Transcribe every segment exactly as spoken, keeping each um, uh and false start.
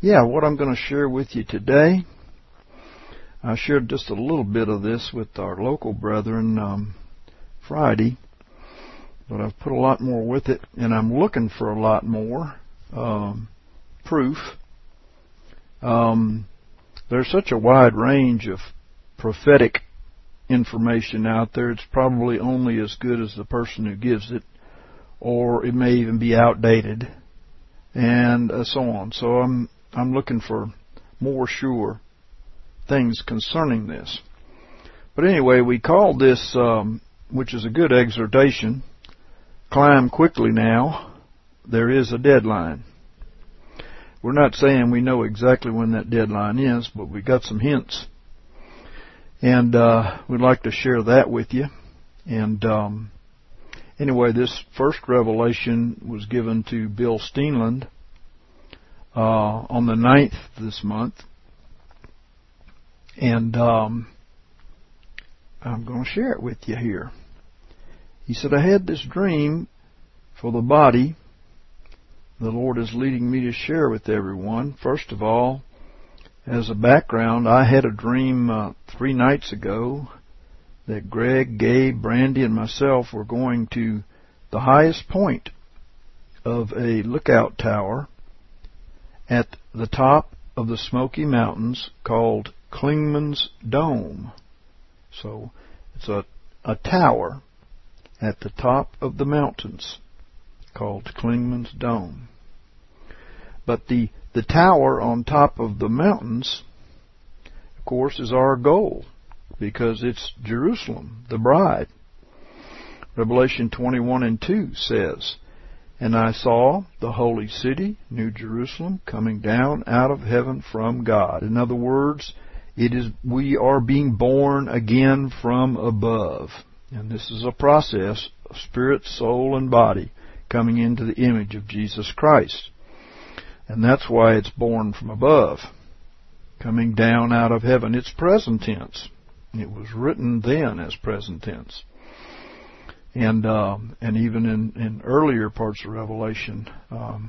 yeah, what I'm going to share with you today, I shared just a little bit of this with our local brethren um, Friday, but I've put a lot more with it, and I'm looking for a lot more um, proof. Um, there's such a wide range of prophetic information out there. It's probably only as good as the person who gives it, or it may even be outdated, and uh, so on. So I'm I'm looking for more sure things concerning this. But anyway, we called this, um, which is a good exhortation, climb quickly now. There is a deadline. We're not saying we know exactly when that deadline is, but we got some hints. And uh, we'd like to share that with you. And um, anyway, this first revelation was given to Bill Steenland uh, on the ninth this month. And um, I'm going to share it with you here. He said, I had this dream for the body. The Lord is leading me to share with everyone. First of all, as a background, I had a dream uh, three nights ago that Greg, Gabe, Brandy, and myself were going to the highest point of a lookout tower at the top of the Smoky Mountains called Clingman's Dome. So it's a, a tower at the top of the mountains called Clingman's Dome. But the, the tower on top of the mountains, of course, is our goal, because it's Jerusalem, the bride. Revelation twenty-one and two says, And I saw the holy city, New Jerusalem, coming down out of heaven from God. In other words, it is we are being born again from above. And this is a process of spirit, soul, and body coming into the image of Jesus Christ. And that's why it's born from above, coming down out of heaven. It's present tense. It was written then as present tense. And um, and even in, in earlier parts of Revelation, um,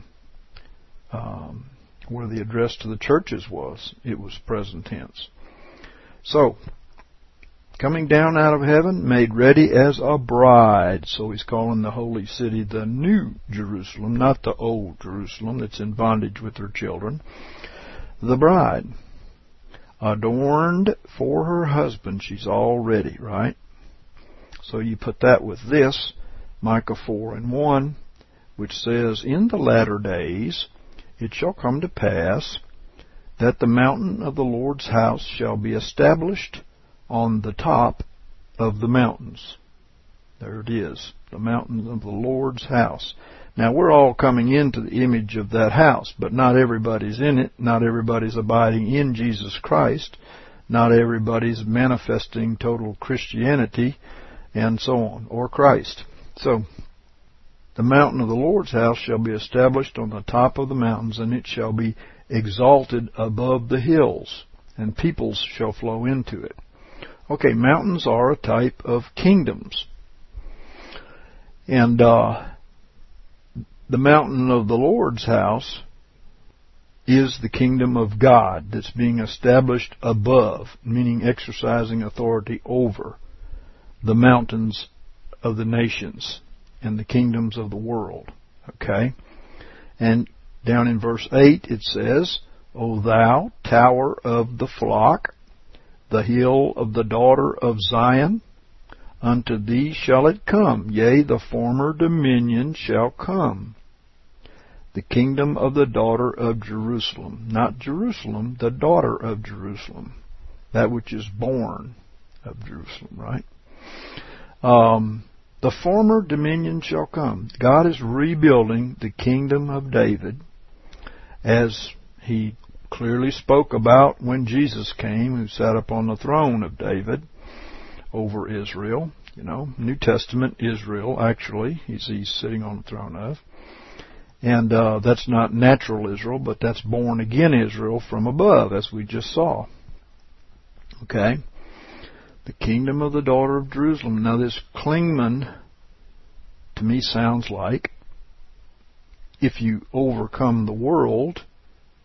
um, where the address to the churches was, it was present tense. So, coming down out of heaven, made ready as a bride. So he's calling the holy city the New Jerusalem, not the old Jerusalem that's in bondage with her children. The bride, adorned for her husband. She's all ready, right? So you put that with this, Micah four and one, which says, In the latter days it shall come to pass that the mountain of the Lord's house shall be established on the top of the mountains. There it is, the mountain of the Lord's house. Now, we're all coming into the image of that house, but not everybody's in it. Not everybody's abiding in Jesus Christ. Not everybody's manifesting total Christianity, and so on, or Christ. So, the mountain of the Lord's house shall be established on the top of the mountains, and it shall be exalted above the hills, and peoples shall flow into it. Okay, mountains are a type of kingdoms. And uh, the mountain of the Lord's house is the kingdom of God that's being established above, meaning exercising authority over the mountains of the nations and the kingdoms of the world. Okay? And down in verse eight it says, O thou tower of the flock, the hill of the daughter of Zion, unto thee shall it come, yea, the former dominion shall come. The kingdom of the daughter of Jerusalem. Not Jerusalem, the daughter of Jerusalem. That which is born of Jerusalem, right? Um, the former dominion shall come. God is rebuilding the kingdom of David, as he clearly spoke about when Jesus came, who sat upon the throne of David over Israel. You know, New Testament Israel, actually, he's, he's sitting on the throne of. And uh, that's not natural Israel, but that's born again Israel from above, as we just saw. Okay? The kingdom of the daughter of Jerusalem. Now this Clingman, to me, sounds like if you overcome the world,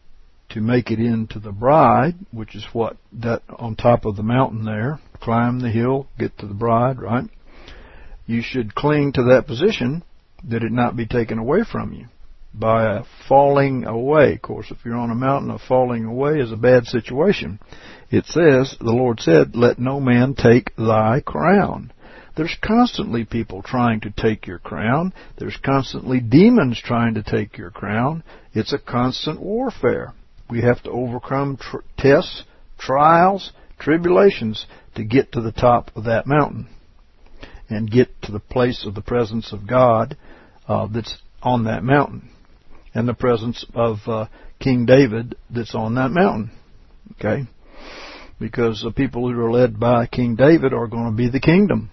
to make it into the bride, which is what, that on top of the mountain there, climb the hill, get to the bride, right? You should cling to that position that it not be taken away from you by a falling away. Of course, if you're on a mountain, a falling away is a bad situation. It says, the Lord said, let no man take thy crown. There's constantly people trying to take your crown. There's constantly demons trying to take your crown. It's a constant warfare. We have to overcome tr- tests, trials, tribulations to get to the top of that mountain and get to the place of the presence of God uh, that's on that mountain, and the presence of uh, King David that's on that mountain. Okay? Because the people who are led by King David are going to be the kingdom.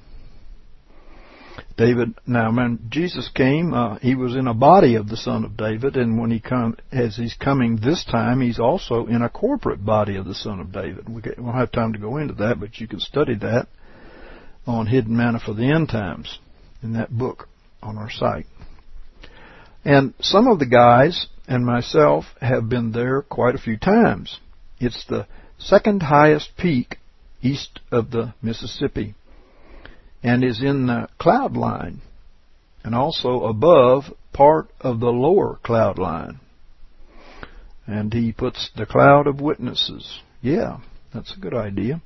David, now when Jesus came, uh, he was in a body of the Son of David, and when he come, as he's coming this time, he's also in a corporate body of the Son of David. We won't have time to go into that, but you can study that on Hidden Manna for the End Times in that book on our site. And some of the guys and myself have been there quite a few times. It's the second highest peak east of the Mississippi, and is in the cloud line, and also above part of the lower cloud line. And he puts the cloud of witnesses. Yeah, that's a good idea.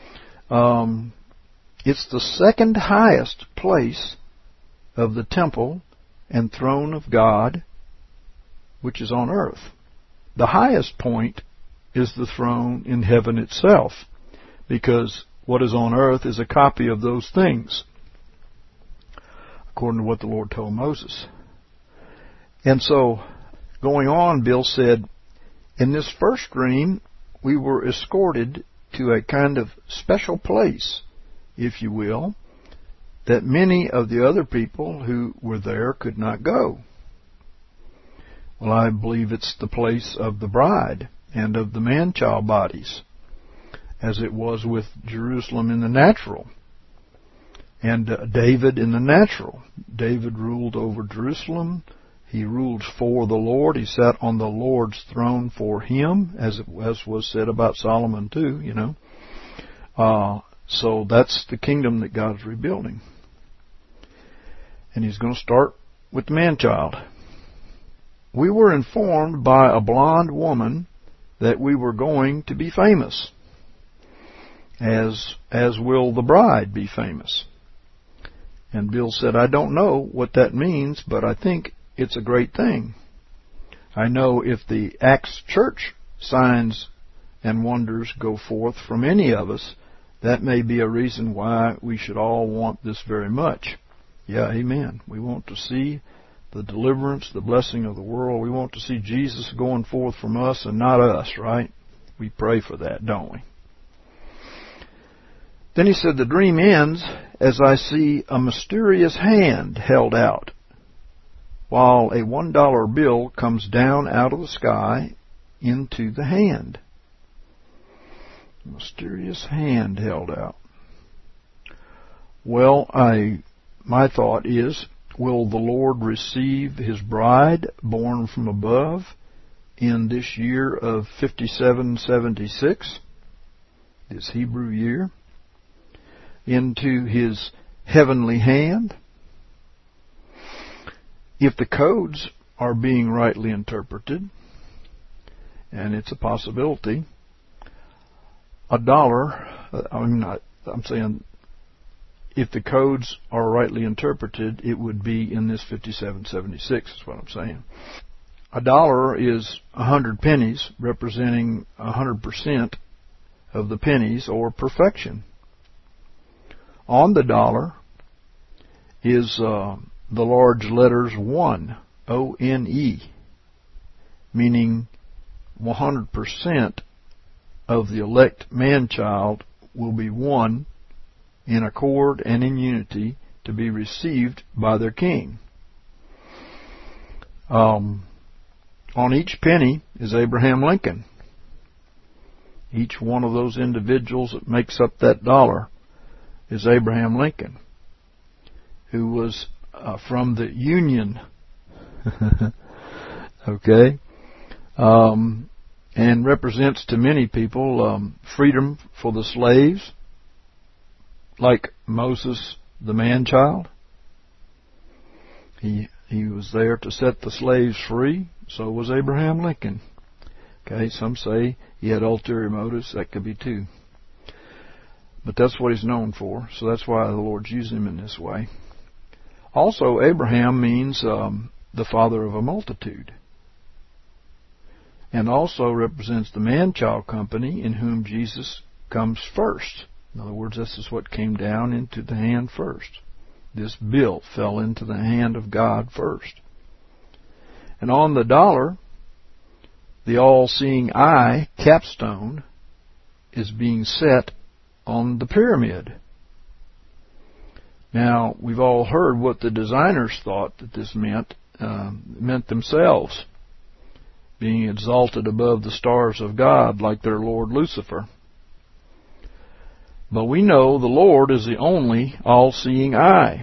Um, it's the second highest place of the temple and throne of God, which is on earth. The highest point is the throne in heaven itself, because what is on earth is a copy of those things, according to what the Lord told Moses. And so, going on, Bill said, in this first dream, we were escorted to a kind of special place, if you will, that many of the other people who were there could not go. Well, I believe it's the place of the bride and of the man-child bodies, as it was with Jerusalem in the natural, and uh, David in the natural. David ruled over Jerusalem. He ruled for the Lord. He sat on the Lord's throne for him, as it as was said about Solomon too, you know. Uh, so that's the kingdom that God's rebuilding. And He's going to start with the man-child. We were informed by a blonde woman that we were going to be famous, as as will the bride be famous. And Bill said, I don't know what that means, but I think it's a great thing. I know if the Acts Church signs and wonders go forth from any of us, that may be a reason why we should all want this very much. Yeah, amen. We want to see the deliverance, the blessing of the world. We want to see Jesus going forth from us and not us, right? We pray for that, don't we? Then he said, the dream ends as I see a mysterious hand held out, while a one dollar bill comes down out of the sky into the hand. A mysterious hand held out. Well, I, my thought is, will the Lord receive His bride born from above in this year of fifty-seven seventy-six, this Hebrew year, into His heavenly hand? If the codes are being rightly interpreted, and it's a possibility, a dollar, I'm not, I'm saying, if the codes are rightly interpreted, it would be in this fifty-seven seventy-six, is what I'm saying. A dollar is a hundred pennies, representing a hundred percent of the pennies, or perfection. On the dollar is uh, the large letters one, O N E, meaning one hundred percent of the elect man-child will be one in accord and in unity to be received by their King. Um, on each penny is Abraham Lincoln. Each one of those individuals that makes up that dollar is Abraham Lincoln, who was uh, from the Union. Okay? Um, and represents to many people um, freedom for the slaves, like Moses, the man-child. He he was there to set the slaves free. So was Abraham Lincoln. Okay, some say he had ulterior motives. That could be too. But that's what he's known for. So that's why the Lord's using him in this way. Also, Abraham means um, the father of a multitude. And also represents the man-child company in whom Jesus comes first. In other words, this is what came down into the hand first. This bill fell into the hand of God first. And on the dollar, the all-seeing eye capstone is being set on the pyramid. Now, we've all heard what the designers thought that this meant. Um, it meant themselves being exalted above the stars of God like their Lord Lucifer. But we know the Lord is the only all-seeing eye.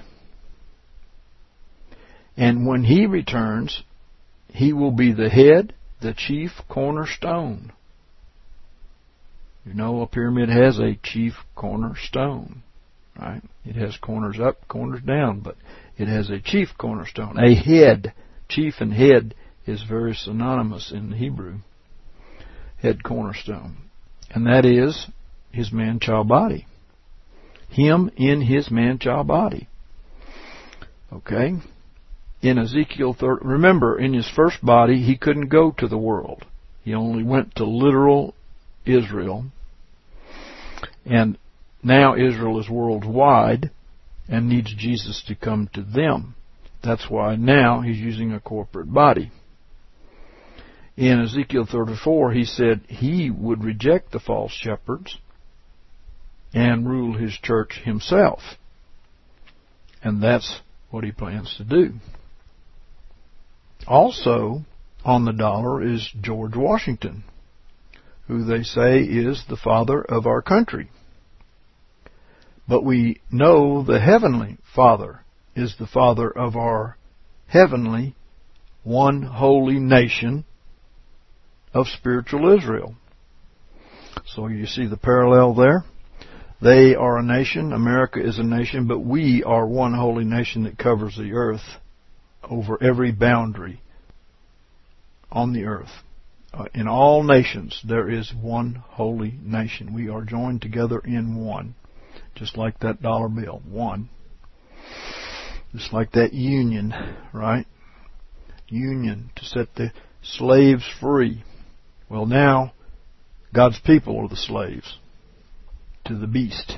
And when He returns, He will be the head, the chief cornerstone. You know, a pyramid has a chief cornerstone, right? It has corners up, corners down, but it has a chief cornerstone, a head. Chief and head is very synonymous in Hebrew. Head cornerstone. And that is His man-child body. Him in His man-child body. Okay? In Ezekiel thirty, remember, in His first body, He couldn't go to the world. He only went to literal Israel. And now Israel is worldwide and needs Jesus to come to them. That's why now He's using a corporate body. In Ezekiel thirty-four, He said He would reject the false shepherds and rule His church Himself. And that's what He plans to do. Also, on the dollar is George Washington, who they say is the father of our country. But we know the Heavenly Father is the father of our heavenly, one holy nation of spiritual Israel. So you see the parallel there? They are a nation, America is a nation, but we are one holy nation that covers the earth over every boundary on the earth. Uh, in all nations, there is one holy nation. We are joined together in one. Just like that dollar bill. One. Just like that union, right? Union to set the slaves free. Well, now, God's people are the slaves to the beast.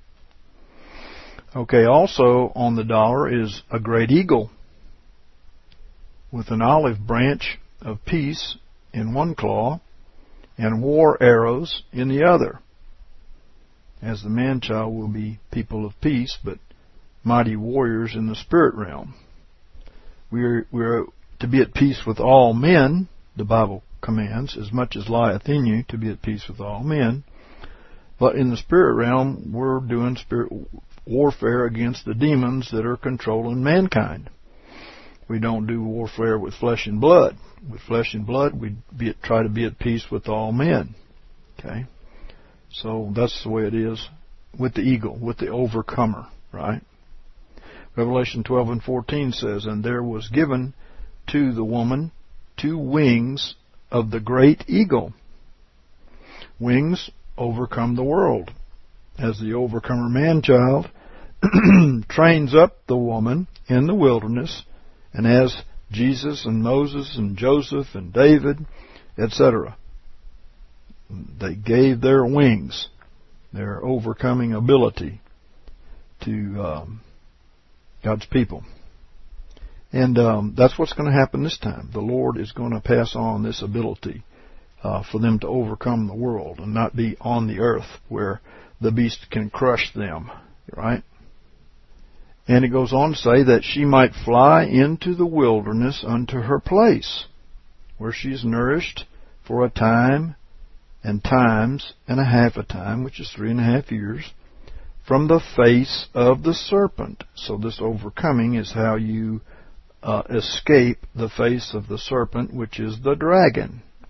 Okay, also on the dollar is a great eagle with an olive branch of peace in one claw and war arrows in the other. As the man-child will be people of peace, but mighty warriors in the spirit realm. We're, we're to be at peace with all men, the Bible commands, as much as lieth in you, to be at peace with all men. But in the spirit realm, we're doing spirit warfare against the demons that are controlling mankind. We don't do warfare with flesh and blood. With flesh and blood, we be, try to be at peace with all men. Okay? So that's the way it is with the eagle, with the overcomer, right? Revelation twelve and fourteen says, "And there was given to the woman two wings of the great eagle." Wings overcome the world. As the overcomer man-child trains up the woman in the wilderness, and as Jesus and Moses and Joseph and David, et cetera, they gave their wings, their overcoming ability to um, God's people. And um, that's what's going to happen this time. The Lord is going to pass on this ability uh, for them to overcome the world and not be on the earth where the beast can crush them, right? And it goes on to say that she might fly into the wilderness unto her place, where she is nourished for a time and times and a half a time, which is three and a half years, from the face of the serpent. So this overcoming is how you uh, escape the face of the serpent, which is the dragon,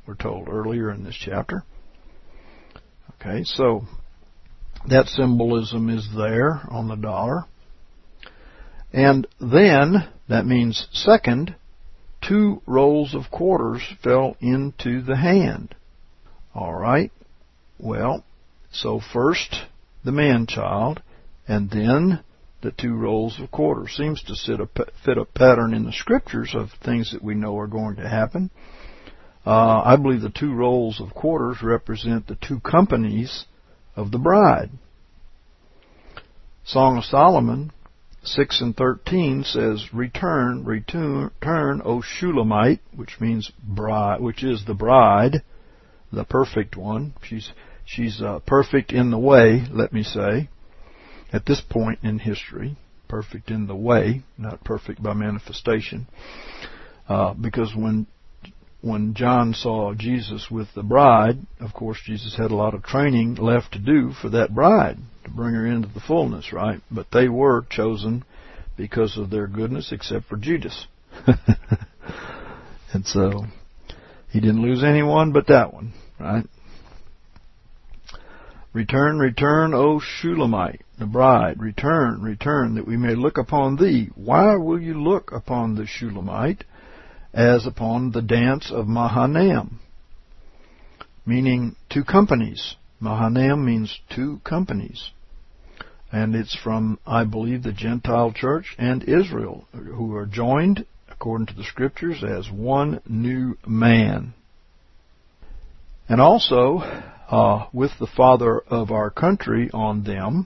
we're told earlier in this chapter. Okay, so that symbolism is there on the dollar. And then, that means second, two rolls of quarters fell into the hand. All right, well, so first the man-child, and then the two rolls of quarters. Seems to fit a, fit a pattern in the Scriptures of things that we know are going to happen. Uh, I believe the two rolls of quarters represent the two companies of the bride. Song of Solomon six and thirteen says, "Return, return, return, O Shulamite," which means bride, which is the bride, the perfect one. She's she's uh, perfect in the way, let me say, at this point in history, perfect in the way, not perfect by manifestation, uh, because when when John saw Jesus with the bride, of course, Jesus had a lot of training left to do for that bride, to bring her into the fullness, right? But they were chosen because of their goodness, except for Judas. And so, he didn't lose anyone but that one, right? Return, return, O Shulamite, the bride, return, return, that we may look upon thee. Why will you look upon the Shulamite as upon the dance of Mahanaim? Meaning two companies. Mahanaim means two companies. And it's from, I believe, the Gentile church and Israel, who are joined, according to the Scriptures, as one new man. And also, uh, with the Father of our country on them,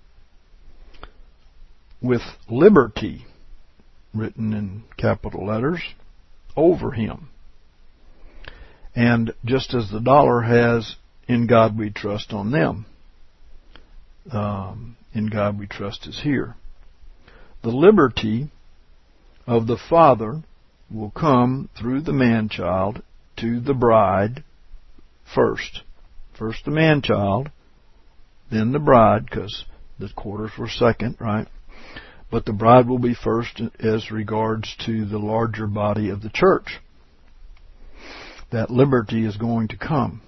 with liberty, written in capital letters, over him. And just as the dollar has, "In God we trust" on them, um, "In God we trust" is here. The liberty of the Father will come through the man-child to the bride first. First the man-child, then the bride, because the quarters were second, right? But the bride will be first as regards to the larger body of the church. That liberty is going to come.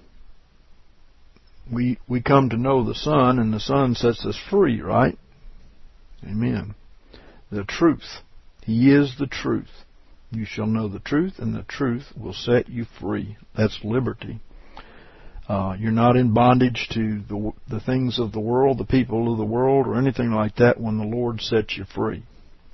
We we come to know the Son, and the Son sets us free, right? Amen. The truth. He is the truth. You shall know the truth, and the truth will set you free. That's liberty. Uh, you're not in bondage to the, the things of the world, the people of the world, or anything like that when the Lord sets you free.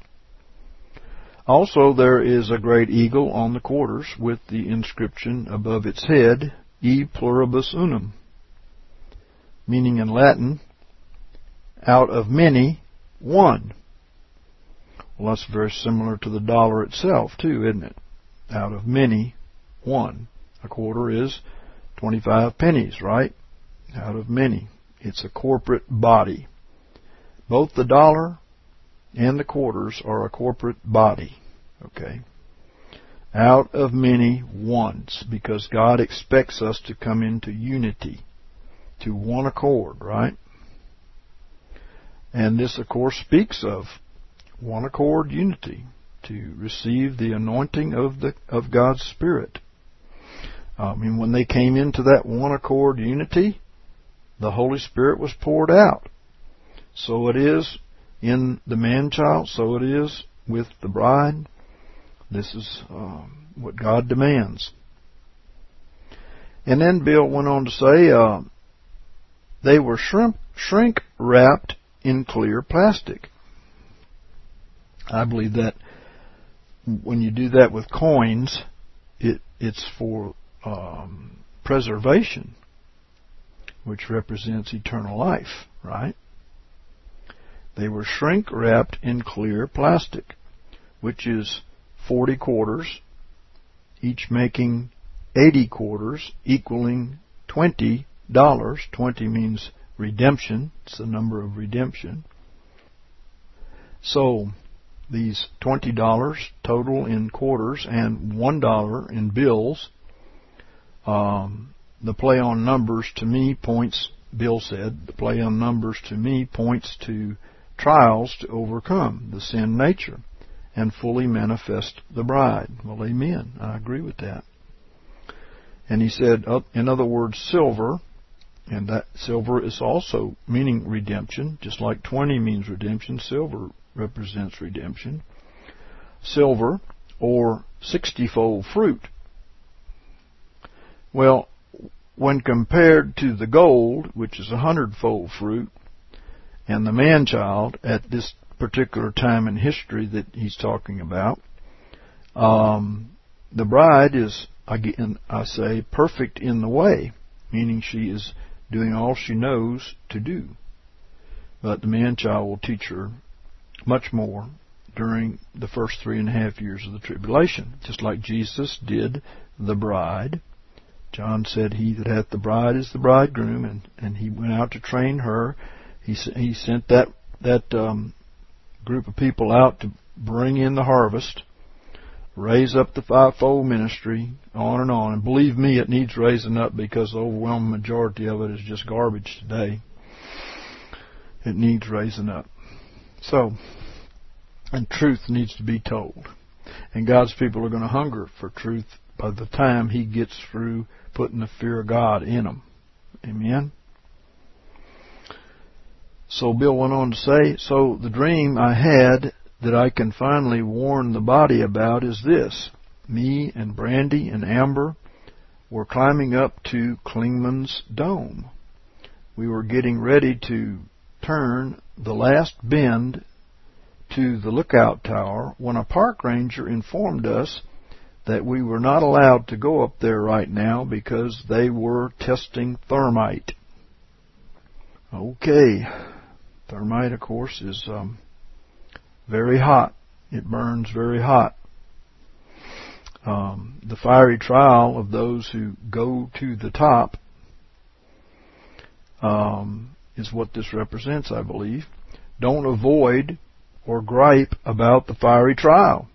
Also, there is a great eagle on the quarters with the inscription above its head, E pluribus unum, meaning in Latin, out of many, one. Well, that's very similar to the dollar itself, too, isn't it? Out of many, one. A quarter is twenty-five pennies, right? Out of many. It's a corporate body. Both the dollar and the quarters are a corporate body. Okay? Out of many, ones. Because God expects us to come into unity. To one accord, right? And this, of course, speaks of one accord unity. To receive the anointing of the of God's Spirit. I mean, when they came into that one accord unity, the Holy Spirit was poured out. So it is in the man-child, so it is with the bride. This is um, what God demands. And then Bill went on to say, uh, they were shrimp, shrink wrapped in clear plastic. I believe that when you do that with coins, it it's for Um, preservation, which represents eternal life, right? They were shrink wrapped in clear plastic, which is forty quarters, each making eighty quarters, equaling twenty dollars. Twenty means redemption. It's the number of redemption. So these twenty dollars total in quarters and one dollar in bills. Um, the play on numbers to me points, Bill said, the play on numbers to me points to trials to overcome the sin nature and fully manifest the bride. Well, amen. I agree with that. And he said, uh, in other words, silver, and that silver is also meaning redemption, just like twenty means redemption, silver represents redemption. Silver, or sixty-fold fruit. Well, when compared to the gold, which is a hundredfold fruit, and the man-child at this particular time in history that he's talking about, um, the bride is, again, I say, perfect in the way, meaning she is doing all she knows to do. But the man-child will teach her much more during the first three and a half years of the tribulation, just like Jesus did the bride. John said, he that hath the bride is the bridegroom, and, and he went out to train her. He, he sent that, that um, group of people out to bring in the harvest, raise up the fivefold ministry, on and on. And believe me, it needs raising up, because the overwhelming majority of it is just garbage today. It needs raising up. So, and truth needs to be told. And God's people are going to hunger for truth by the time He gets through putting the fear of God in them. Amen? So Bill went on to say, so the dream I had that I can finally warn the body about is this. Me and Brandy and Amber were climbing up to Klingman's Dome. We were getting ready to turn the last bend to the lookout tower when a park ranger informed us that we were not allowed to go up there right now because they were testing thermite. Okay. Thermite, of course, is um, very hot. It burns very hot. Um, the fiery trial of those who go to the top um, is what this represents, I believe. Don't avoid or gripe about the fiery trial.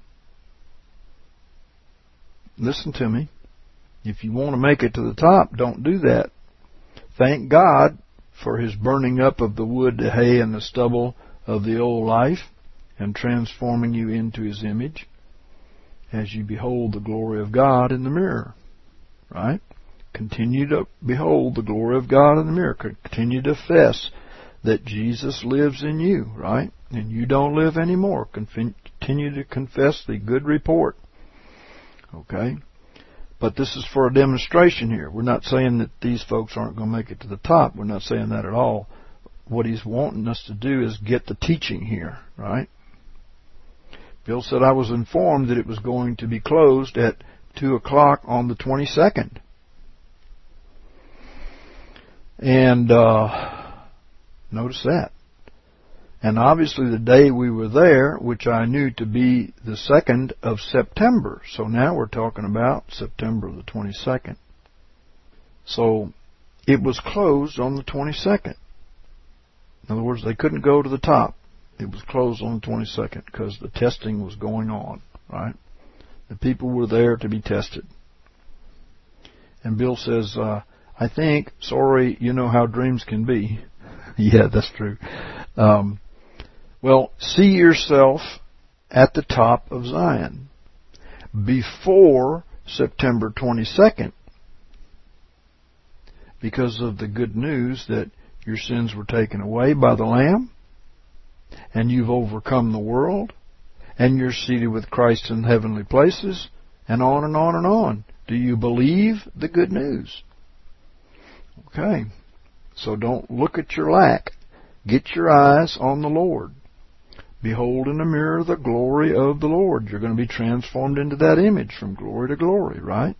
Listen to me. If you want to make it to the top, don't do that. Thank God for His burning up of the wood, the hay, and the stubble of the old life, and transforming you into His image as you behold the glory of God in the mirror. Right? Continue to behold the glory of God in the mirror. Continue to confess that Jesus lives in you, right? And you don't live anymore. Continue to confess the good report. Okay? But this is for a demonstration here. We're not saying that these folks aren't going to make it to the top. We're not saying that at all. What He's wanting us to do is get the teaching here, right? Bill said, I was informed that it was going to be closed at two o'clock on the twenty-second. And uh, notice that. And obviously the day we were there, which I knew to be the second of September. So now we're talking about September the twenty-second. So it was closed on the twenty-second. In other words, they couldn't go to the top. It was closed on the twenty-second because the testing was going on, right? The people were there to be tested. And Bill says, uh, I think, sorry, you know how dreams can be. Yeah, that's true. Um, well, see yourself at the top of Zion before September twenty-second because of the good news that your sins were taken away by the Lamb, and you've overcome the world, and you're seated with Christ in heavenly places, and on and on and on. Do you believe the good news? Okay. So don't look at your lack. Get your eyes on the Lord. Behold in the mirror the glory of the Lord. You're going to be transformed into that image from glory to glory, right?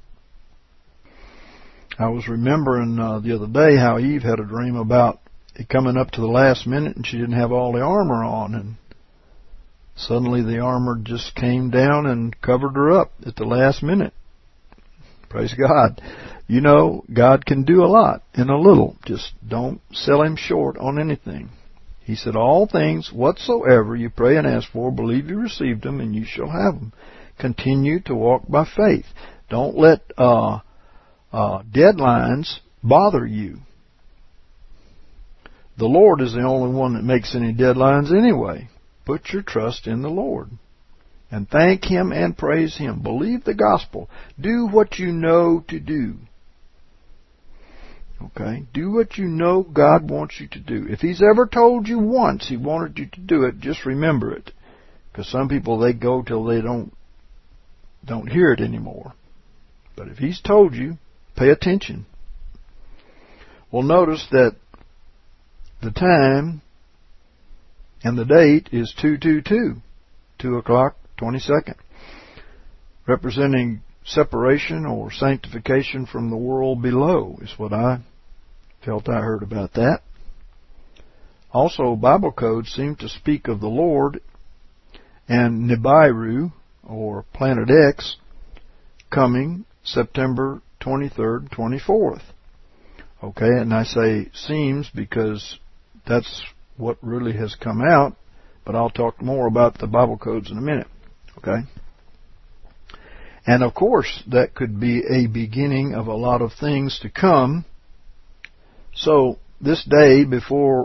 I was remembering uh, the other day how Eve had a dream about it coming up to the last minute and she didn't have all the armor on, and suddenly the armor just came down and covered her up at the last minute. Praise God. You know, God can do a lot in a little. Just don't sell Him short on anything. He said, all things whatsoever you pray and ask for, believe you received them, and you shall have them. Continue to walk by faith. Don't let uh, uh, deadlines bother you. The Lord is the only one that makes any deadlines anyway. Put your trust in the Lord. And thank Him and praise Him. Believe the gospel. Do what you know to do. Okay? Do what you know God wants you to do. If He's ever told you once He wanted you to do it, just remember it. Because some people, they go till they don't don't hear it anymore. But if He's told you, pay attention. Well, notice that the time and the date is two two two, two o'clock, twenty-second, representing separation or sanctification from the world below, is what I felt I heard about that. Also, Bible codes seem to speak of the Lord and Nibiru, or Planet X, coming September twenty-third, twenty-fourth. Okay, and I say seems because that's what really has come out, but I'll talk more about the Bible codes in a minute. Okay? And of course, that could be a beginning of a lot of things to come. So, this day before,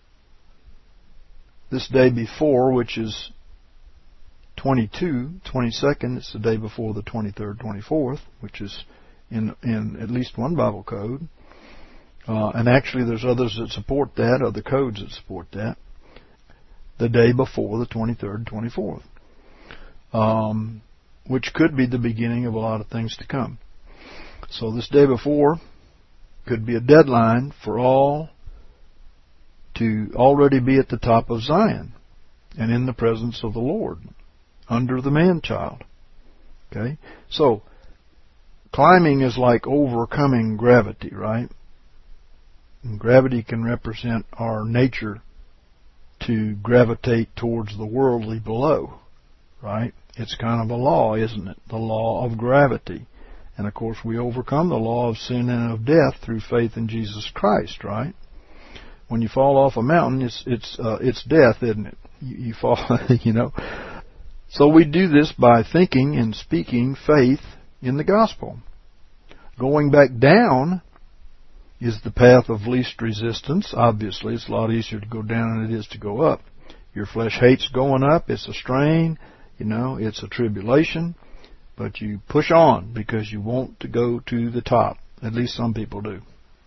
this day before, which is twenty-two, twenty-second, it's the day before the twenty-third, twenty-fourth, which is in in at least one Bible code. Uh, and actually there's others that support that, other codes that support that. The day before the twenty-third, twenty-fourth. Um, which could be the beginning of a lot of things to come. So this day before could be a deadline for all to already be at the top of Zion and in the presence of the Lord, under the man-child. Okay? So, climbing is like overcoming gravity, right? And gravity can represent our nature to gravitate towards the worldly below, right? It's kind of a law, isn't it? The law of gravity. And of course we overcome the law of sin and of death through faith in Jesus Christ, right? When you fall off a mountain, it's it's uh, it's death, isn't it? You, you fall, you know. So we do this by thinking and speaking faith in the gospel. Going back down is the path of least resistance. Obviously, it's a lot easier to go down than it is to go up. Your flesh hates going up. It's a strain. You know, it's a tribulation. But you push on because you want to go to the top. At least some people do.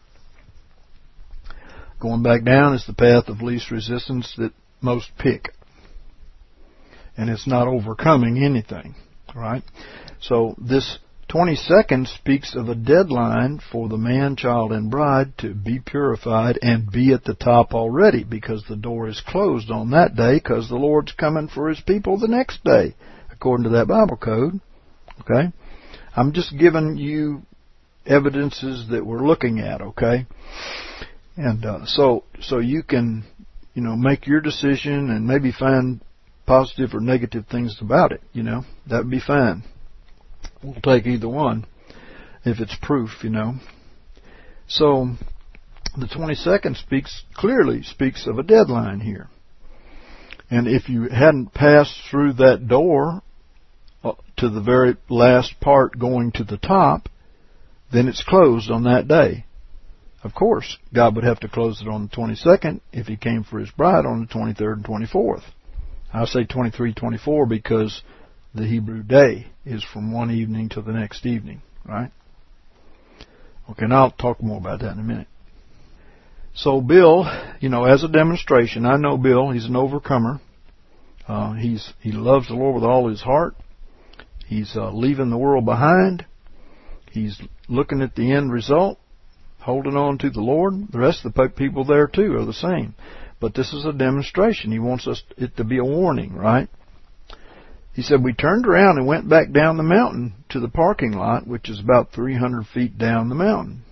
Going back down is the path of least resistance that most pick. And it's not overcoming anything. Right? So this twenty-second speaks of a deadline for the man, child, and bride to be purified and be at the top already, because the door is closed on that day because the Lord's coming for His people the next day, according to that Bible code. Okay? I'm just giving you evidences that we're looking at, okay? And uh, so so you can, you know, make your decision and maybe find positive or negative things about it, you know. That would be fine. We'll take either one if it's proof, you know. So the twenty-second speaks clearly speaks of a deadline here. And if you hadn't passed through that door to the very last part going to the top, then it's closed on that day. Of course, God would have to close it on the twenty-second if He came for His bride on the twenty-third and twenty-fourth. I say twenty-three, twenty-four because the Hebrew day is from one evening to the next evening, right? Okay, and I'll talk more about that in a minute. So Bill, you know, as a demonstration, I know Bill, he's an overcomer. Uh, he's he loves the Lord with all his heart. He's uh, leaving the world behind. He's looking at the end result, holding on to the Lord. The rest of the people there, too, are the same. But this is a demonstration. He wants us it to be a warning, right? He said, we turned around and went back down the mountain to the parking lot, which is about three hundred feet down the mountain.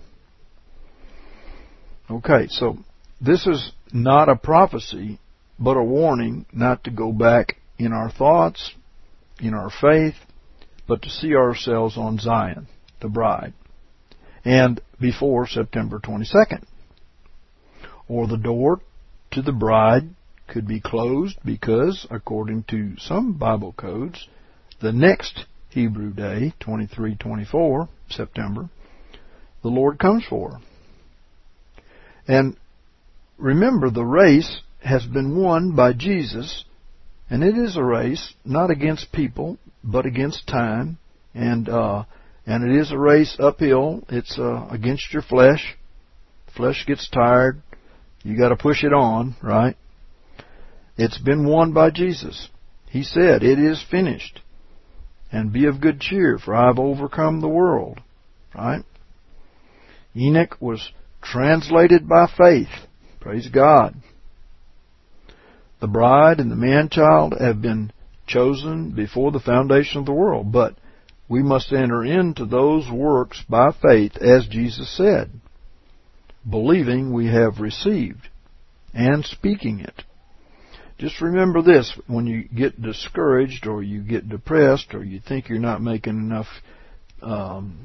Okay, so this is not a prophecy, but a warning not to go back in our thoughts, in our faith, but to see ourselves on Zion, the bride, and before September twenty-second. Or the door to the bride could be closed because, according to some Bible codes, the next Hebrew day, twenty-three twenty-four, September, the Lord comes for her. And remember, the race has been won by Jesus, and it is a race not against people, but against time, and uh, and it is a race uphill. It's uh, against your flesh, flesh gets tired. You got to push it on, right? It's been won by Jesus. He said, "It is finished. And be of good cheer, for I have overcome the world." Right? Enoch was translated by faith. Praise God. The bride and the man-child have been chosen before the foundation of the world, but we must enter into those works by faith, as Jesus said, believing we have received and speaking it. Just remember this, when you get discouraged or you get depressed or you think you're not making enough um,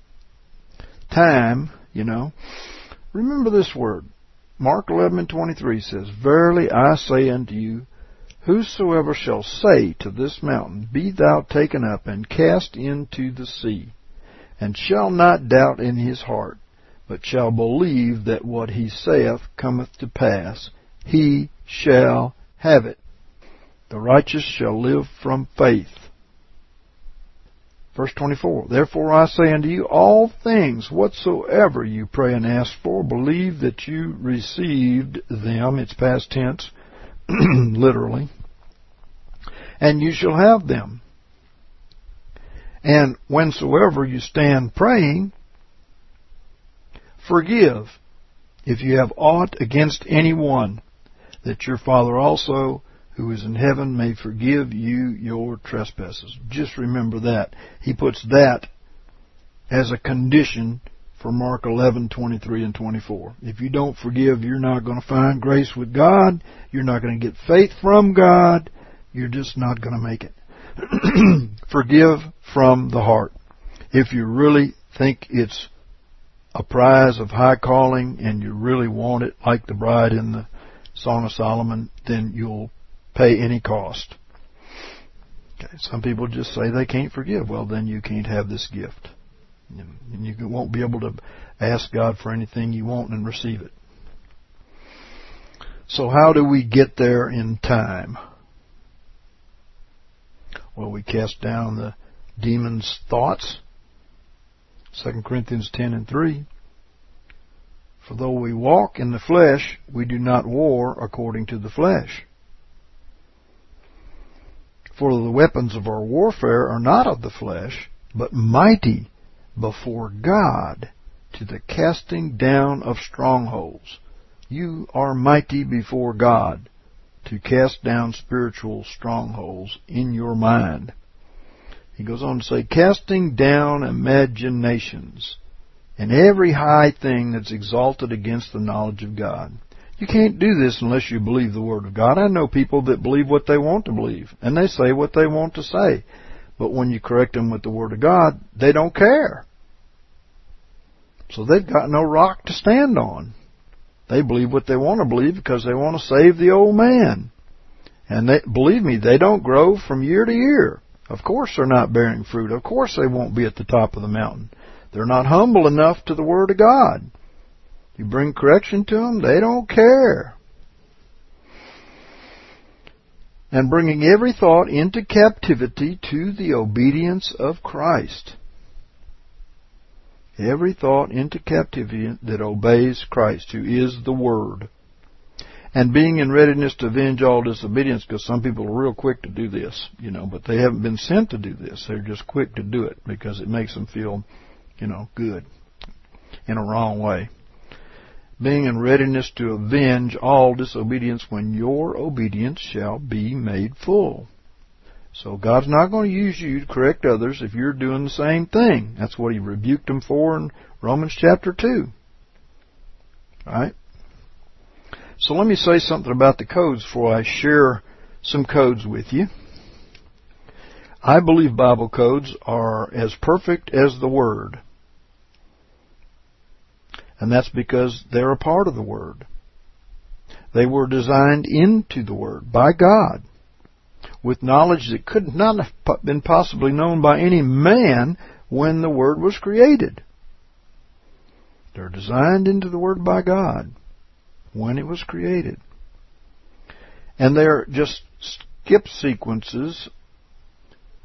time, you know, remember this word. Mark eleven and twenty-three says, "Verily I say unto you, whosoever shall say to this mountain, Be thou taken up and cast into the sea, and shall not doubt in his heart, but shall believe that what he saith cometh to pass, he shall have it. The righteous shall live from faith." Verse twenty-four, "Therefore I say unto you, all things whatsoever you pray and ask for, believe that you received them," it's past tense, literally, "and you shall have them. And whensoever you stand praying, forgive, if you have aught against anyone, that your Father also, who is in heaven, may forgive you your trespasses." Just remember that. He puts that as a condition for Mark eleven, twenty-three and twenty-four. If you don't forgive, you're not going to find grace with God. You're not going to get faith from God. You're just not going to make it. Forgive from the heart. If you really think it's a prize of high calling and you really want it, like the bride in the Song of Solomon, then you'll pay any cost. Okay, some people just say they can't forgive. Well, then you can't have this gift. And you won't be able to ask God for anything you want and receive it. So how do we get there in time? Well, we cast down the demon's thoughts. Second Corinthians ten and three. "For though we walk in the flesh, we do not war according to the flesh. For the weapons of our warfare are not of the flesh, but mighty before God to the casting down of strongholds." You are mighty before God to cast down spiritual strongholds in your mind. He goes on to say, "Casting down imaginations and every high thing that's exalted against the knowledge of God." You can't do this unless you believe the Word of God. I know people that believe what they want to believe, and they say what they want to say. But when you correct them with the Word of God, they don't care. So they've got no rock to stand on. They believe what they want to believe because they want to save the old man. And they, believe me, they don't grow from year to year. Of course they're not bearing fruit. Of course they won't be at the top of the mountain. They're not humble enough to the Word of God. You bring correction to them, they don't care. "And bringing every thought into captivity to the obedience of Christ." Every thought into captivity that obeys Christ, who is the Word. "And being in readiness to avenge all disobedience," because some people are real quick to do this, you know, but they haven't been sent to do this. They're just quick to do it because it makes them feel, you know, good in a wrong way. "Being in readiness to avenge all disobedience when your obedience shall be made full." So God's not going to use you to correct others if you're doing the same thing. That's what He rebuked them for in Romans chapter two. Right? So let me say something about the codes before I share some codes with you. I believe Bible codes are as perfect as the Word. And that's because they're a part of the Word. They were designed into the Word by God, with knowledge that could not have been possibly known by any man when the Word was created. They're designed into the Word by God when it was created. And they're just skip sequences,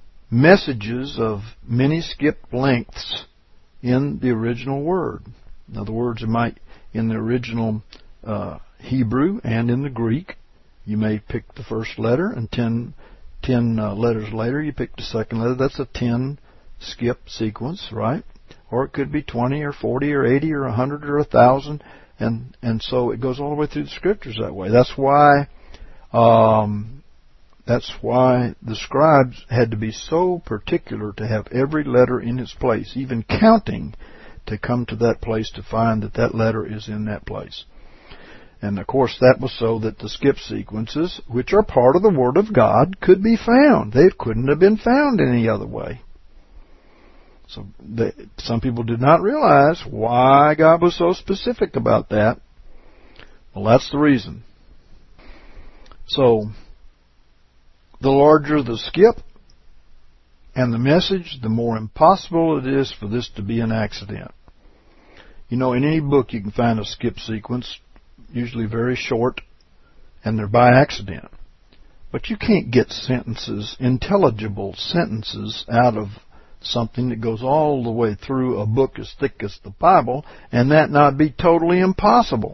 messages of many skipped lengths in the original Word. In other words, it might, in the original uh, Hebrew and in the Greek, you may pick the first letter, and ten, ten uh, letters later you pick the second letter. That's a ten skip sequence, right? Or it could be twenty or forty or eighty or a hundred or a thousand, and and so it goes all the way through the scriptures that way. That's why, um, that's why the scribes had to be so particular to have every letter in its place, even counting, to come to that place to find that that letter is in that place. And of course that was so that the skip sequences, which are part of the Word of God, could be found. They couldn't have been found any other way. So they, some people did not realize why God was so specific about that. Well, that's the reason. So the larger the skip and the message, the more impossible it is for this to be an accident. You know, in any book you can find a skip sequence, usually very short, and they're by accident. But you can't get sentences, intelligible sentences, out of something that goes all the way through a book as thick as the Bible, and that not be totally impossible.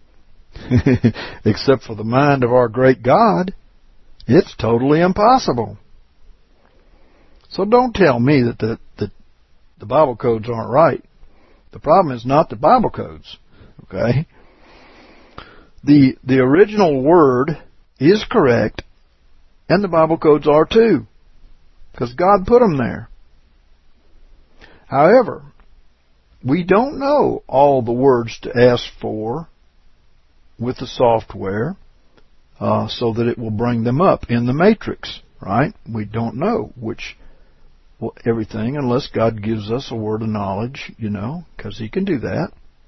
Except for the mind of our great God, it's totally impossible. So don't tell me that the, that the Bible codes aren't right. The problem is not the Bible codes, okay? The, the original Word is correct, and the Bible codes are too, because God put them there. However, we don't know all the words to ask for with the software uh, so that it will bring them up in the matrix, right? We don't know which well, everything unless God gives us a word of knowledge, you know, because He can do that.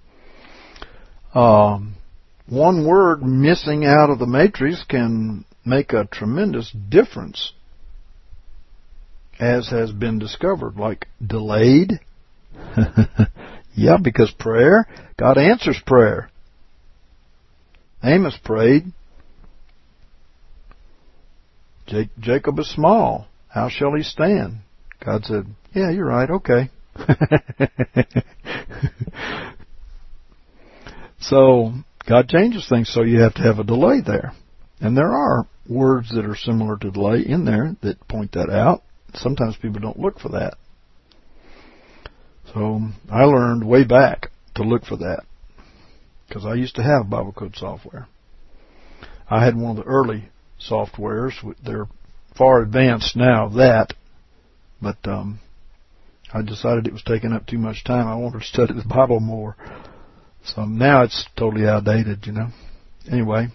Um, one word missing out of the matrix can make a tremendous difference, as has been discovered, like delayed. Yeah, because prayer, God answers prayer. Amos prayed, Jacob is small, how shall he stand? God said, yeah, you're right, okay. So God changes things, so you have to have a delay there. And there are words that are similar to delay in there that point that out. Sometimes people don't look for that. So I learned way back to look for that, because I used to have Bible code software. I had one of the early softwares. They're far advanced now of that, but um, I decided it was taking up too much time. I wanted to study the Bible more. So now it's totally outdated, you know. Anyway,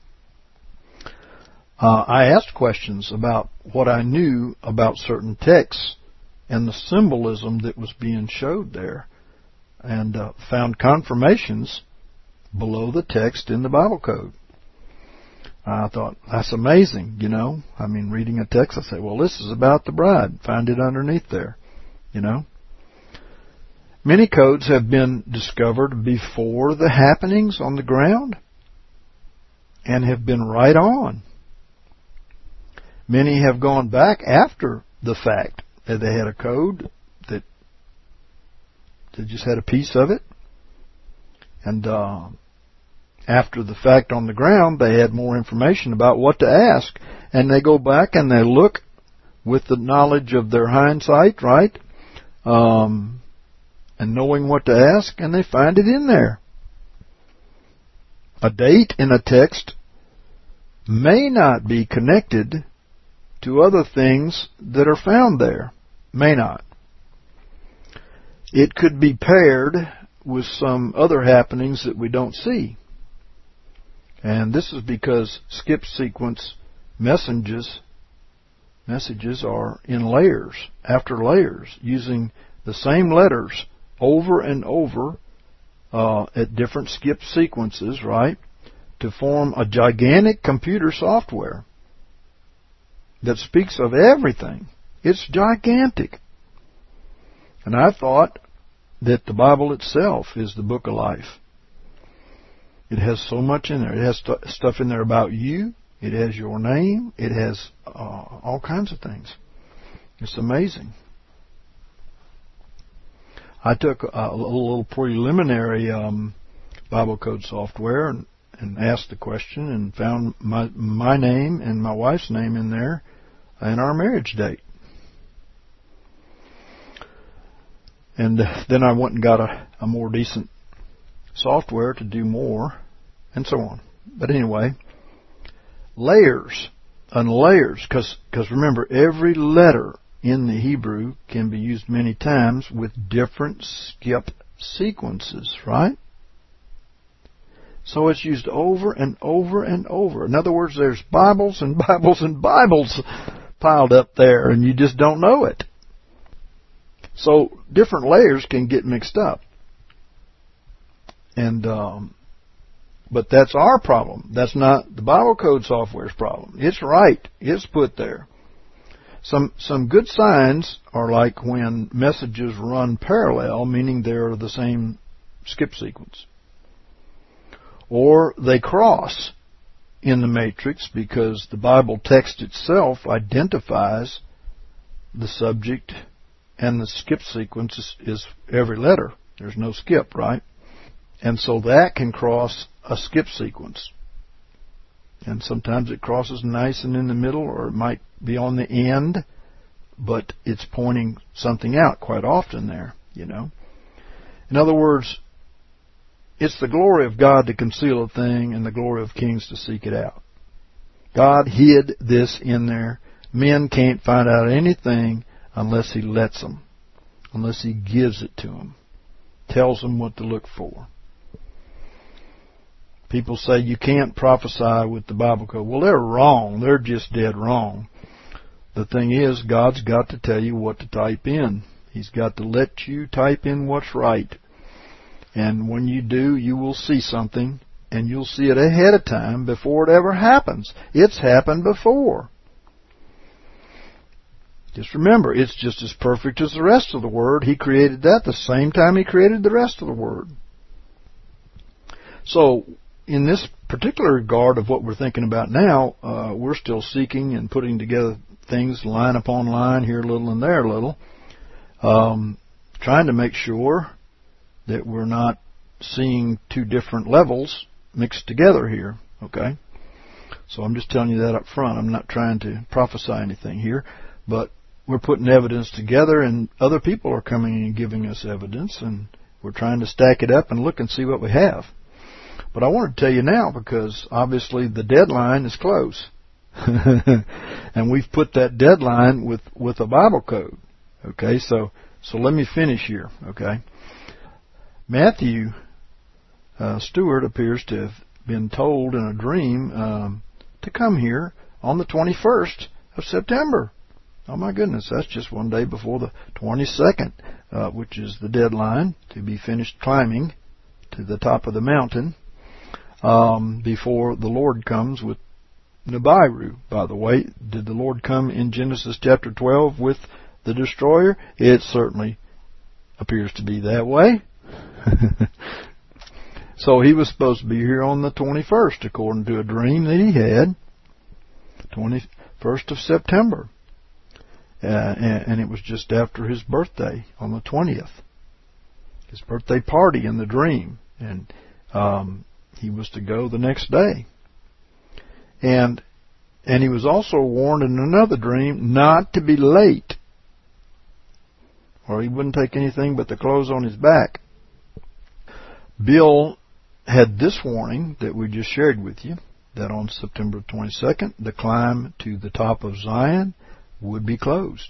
uh, I asked questions about what I knew about certain texts and the symbolism that was being showed there, and uh, found confirmations below the text in the Bible code. I thought, that's amazing, you know. I mean, reading a text, I say, well, this is about the bride. Find it underneath there, you know. Many codes have been discovered before the happenings on the ground and have been right on. Many have gone back after the fact that they had a code that they just had a piece of it, and uh, after the fact on the ground they had more information about what to ask, and they go back and they look with the knowledge of their hindsight, right, um, and knowing what to ask, and they find it in there. A date in a text may not be connected to other things that are found there. May not. It could be paired with some other happenings that we don't see. And this is because skip sequence messages messages are in layers after layers, using the same letters over and over uh, at different skip sequences, right, to form a gigantic computer software that speaks of everything. It's gigantic. And I thought that the Bible itself is the book of life. It has so much in there. It has st- stuff in there about you. It has your name. It has uh, all kinds of things. It's amazing. I took a, a little preliminary um, Bible code software and, and asked the question and found my my name and my wife's name in there and our marriage date. And then I went and got a, a more decent software to do more, and so on. But anyway, layers and layers, because remember, every letter in the Hebrew can be used many times with different skip sequences, right? So it's used over and over and over. In other words, there's Bibles and Bibles and Bibles piled up there, and you just don't know it. So different layers can get mixed up. And um, but that's our problem. That's not the Bible code software's problem. It's right. It's put there. Some some good signs are like when messages run parallel, meaning they're the same skip sequence. Or they cross in the matrix because the Bible text itself identifies the subject and the skip sequence is, is every letter. There's no skip, right? And so that can cross a skip sequence. And sometimes it crosses nice and in the middle, or it might be on the end, but it's pointing something out quite often there, you know. In other words, it's the glory of God to conceal a thing and the glory of kings to seek it out. God hid this in there. Men can't find out anything unless He lets them, unless He gives it to them, tells them what to look for. People say you can't prophesy with the Bible code. Well, they're wrong. They're just dead wrong. The thing is, God's got to tell you what to type in. He's got to let you type in what's right. And when you do, you will see something, and you'll see it ahead of time before it ever happens. It's happened before. Just remember, it's just as perfect as the rest of the Word. He created that the same time He created the rest of the Word. So, in this particular regard of what we're thinking about now, uh, we're still seeking and putting together things line upon line, here a little and there a little, um, trying to make sure that we're not seeing two different levels mixed together here, okay? So I'm just telling you that up front. I'm not trying to prophesy anything here, but we're putting evidence together, and other people are coming and giving us evidence, and we're trying to stack it up and look and see what we have. But I want to tell you now, because obviously the deadline is close. And we've put that deadline with, with a Bible code. Okay, so so let me finish here, okay? Matthew uh, Stewart appears to have been told in a dream um, to come here on the twenty-first of September. Oh my goodness, that's just one day before the twenty-second, uh, which is the deadline to be finished climbing to the top of the mountain um, before the Lord comes with Nibiru. By the way, did the Lord come in Genesis chapter twelve with the destroyer? It certainly appears to be that way. So He was supposed to be here on the twenty-first, according to a dream that he had, twenty-first of September. Uh, and, and it was just after his birthday on the twentieth. His birthday party in the dream. And um, he was to go the next day. And and he was also warned in another dream not to be late, or he wouldn't take anything but the clothes on his back. Bill had this warning that we just shared with you, that on September twenty-second, the climb to the top of Zion would be closed.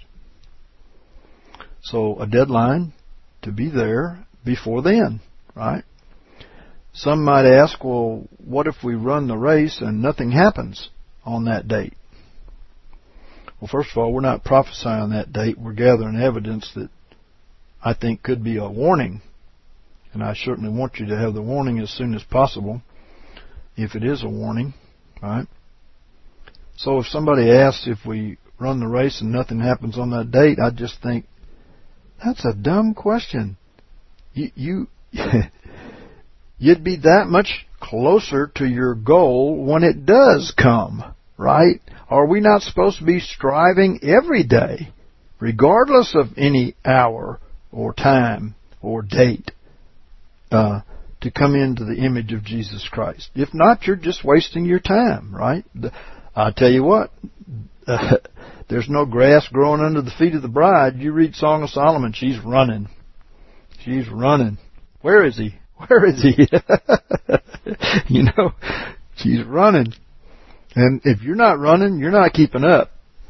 So a deadline to be there before then, right? Some might ask, well, what if we run the race and nothing happens on that date? Well, first of all, we're not prophesying that date. We're gathering evidence that I think could be a warning. And I certainly want you to have the warning as soon as possible, if it is a warning, right? So if somebody asks if we run the race and nothing happens on that date, I just think, that's a dumb question. You, you you'd be that much closer to your goal when it does come, right? Are we not supposed to be striving every day, regardless of any hour or time or date uh, to come into the image of Jesus Christ. If not, you're just wasting your time, right? I'll tell you what, uh, there's no grass growing under the feet of the bride. You read Song of Solomon, she's running. She's running. Where is he? Where is he? You know, she's running. And if you're not running, you're not keeping up.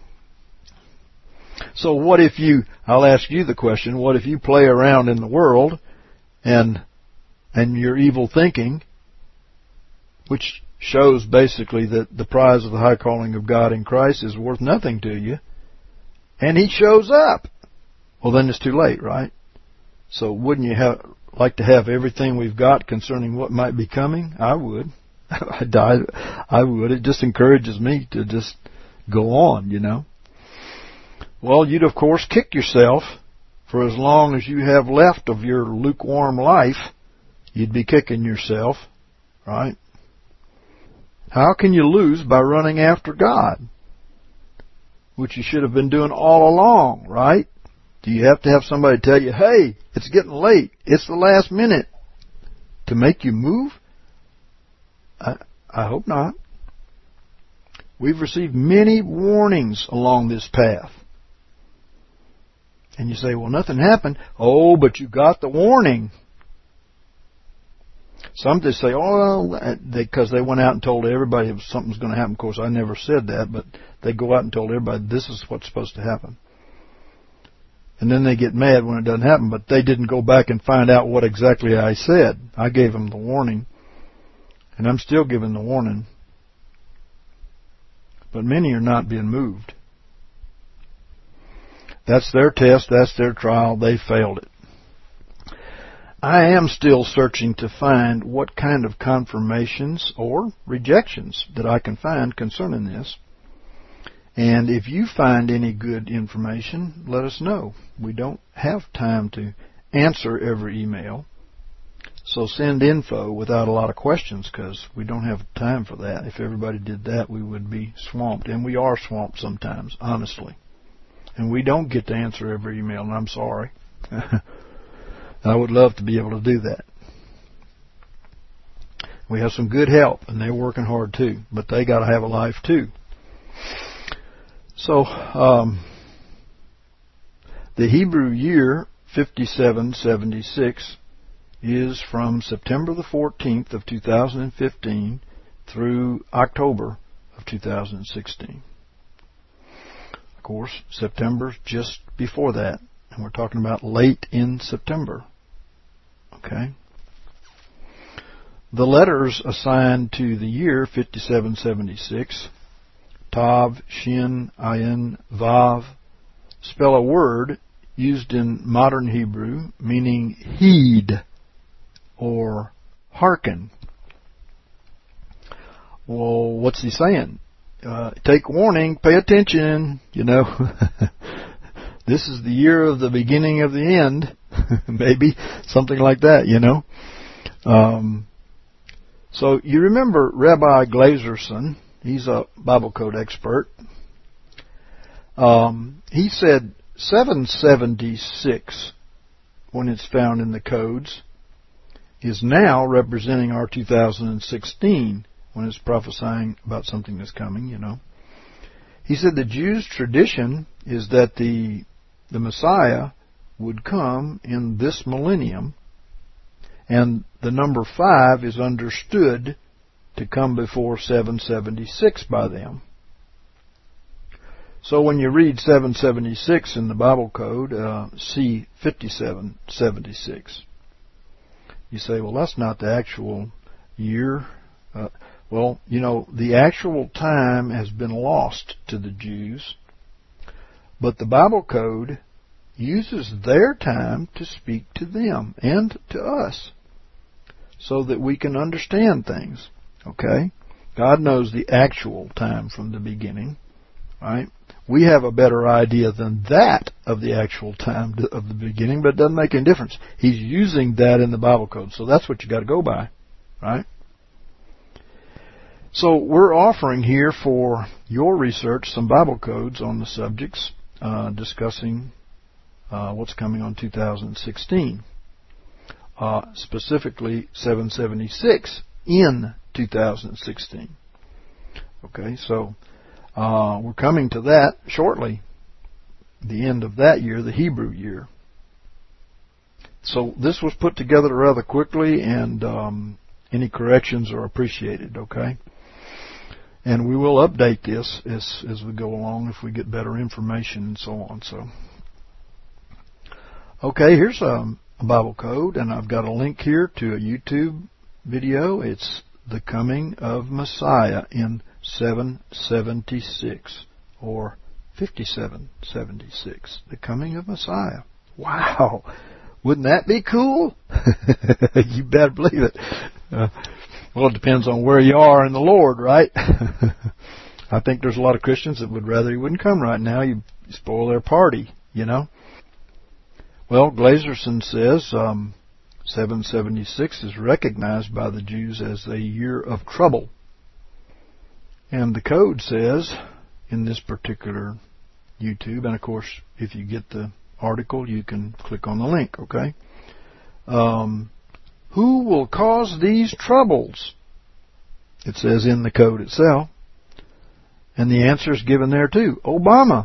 So what if you, I'll ask you the question, what if you play around in the world and and your evil thinking, which shows basically that the prize of the high calling of God in Christ is worth nothing to you, and He shows up? Well, then it's too late, right? So wouldn't you have, like to have everything we've got concerning what might be coming? I would. I, I would. It just encourages me to just go on, you know. Well, you'd of course kick yourself for as long as you have left of your lukewarm life. You'd be kicking yourself, right? How can you lose by running after God, which you should have been doing all along, right? Do you have to have somebody tell you, hey, it's getting late, it's the last minute, to make you move? I, I hope not. We've received many warnings along this path. And you say, well, nothing happened. Oh, but you got the warning. Some just say, oh, because they, they went out and told everybody if something's going to happen. Of course, I never said that, but they go out and told everybody this is what's supposed to happen. And then they get mad when it doesn't happen, but they didn't go back and find out what exactly I said. I gave them the warning, and I'm still giving the warning. But many are not being moved. That's their test, that's their trial, they failed it. I am still searching to find what kind of confirmations or rejections that I can find concerning this. And if you find any good information, let us know. We don't have time to answer every email. So send info without a lot of questions, because we don't have time for that. If everybody did that, we would be swamped. And we are swamped sometimes, honestly. And we don't get to answer every email, and I'm sorry. I would love to be able to do that. We have some good help, and they're working hard too, but they got to have a life too. So, um, the Hebrew year fifty-seven seventy-six is from September the fourteenth of two thousand fifteen through October of two thousand sixteen. Of course, September's just before that, and we're talking about late in September. Okay? The letters assigned to the year fifty-seven seventy-six, Tav, Shin, Ayin, Vav, spell a word used in modern Hebrew meaning heed or hearken. Well, what's he saying? Uh, take warning, pay attention, you know. This is the year of the beginning of the end. Maybe something like that, you know. Um, so you remember Rabbi Glazerson. He's a Bible code expert. Um, he said seven seventy-six, when it's found in the codes, is now representing our two thousand sixteen, when it's prophesying about something that's coming, you know. He said the Jews' tradition is that the the Messiah would come in this millennium, and the number five is understood to come before seven seventy-six by them. So when you read seven seventy-six in the Bible code, uh, see fifty-seven seventy-six. You say, well, that's not the actual year. Uh, well, you know, the actual time has been lost to the Jews, but the Bible code uses their time to speak to them and to us so that we can understand things. Okay? God knows the actual time from the beginning, right? We have a better idea than that of the actual time of the beginning, but it doesn't make any difference. He's using that in the Bible code, so that's what you got to go by, right? So we're offering here for your research some Bible codes on the subjects, uh, discussing uh, what's coming on two thousand sixteen. uh, specifically seven seventy-six in two thousand sixteen. Okay, so uh, we're coming to that shortly, the end of that year, the Hebrew year. So this was put together rather quickly, and um, any corrections are appreciated, okay? And we will update this as as we go along if we get better information and so on. So, okay, here's a, a Bible code, and I've got a link here to a YouTube video. It's the coming of Messiah in seven seventy-six or fifty-seven seventy-six. The coming of Messiah. Wow. Wouldn't that be cool? You better believe it. Uh, well, it depends on where you are in the Lord, right? I think there's a lot of Christians that would rather he wouldn't come right now. You spoil their party, you know. Well, Glazerson says um, seven seventy-six is recognized by the Jews as a year of trouble. And the code says in this particular YouTube, and of course, if you get the article, you can click on the link, okay? Um, who will cause these troubles? It says in the code itself. And the answer is given there too. Obama.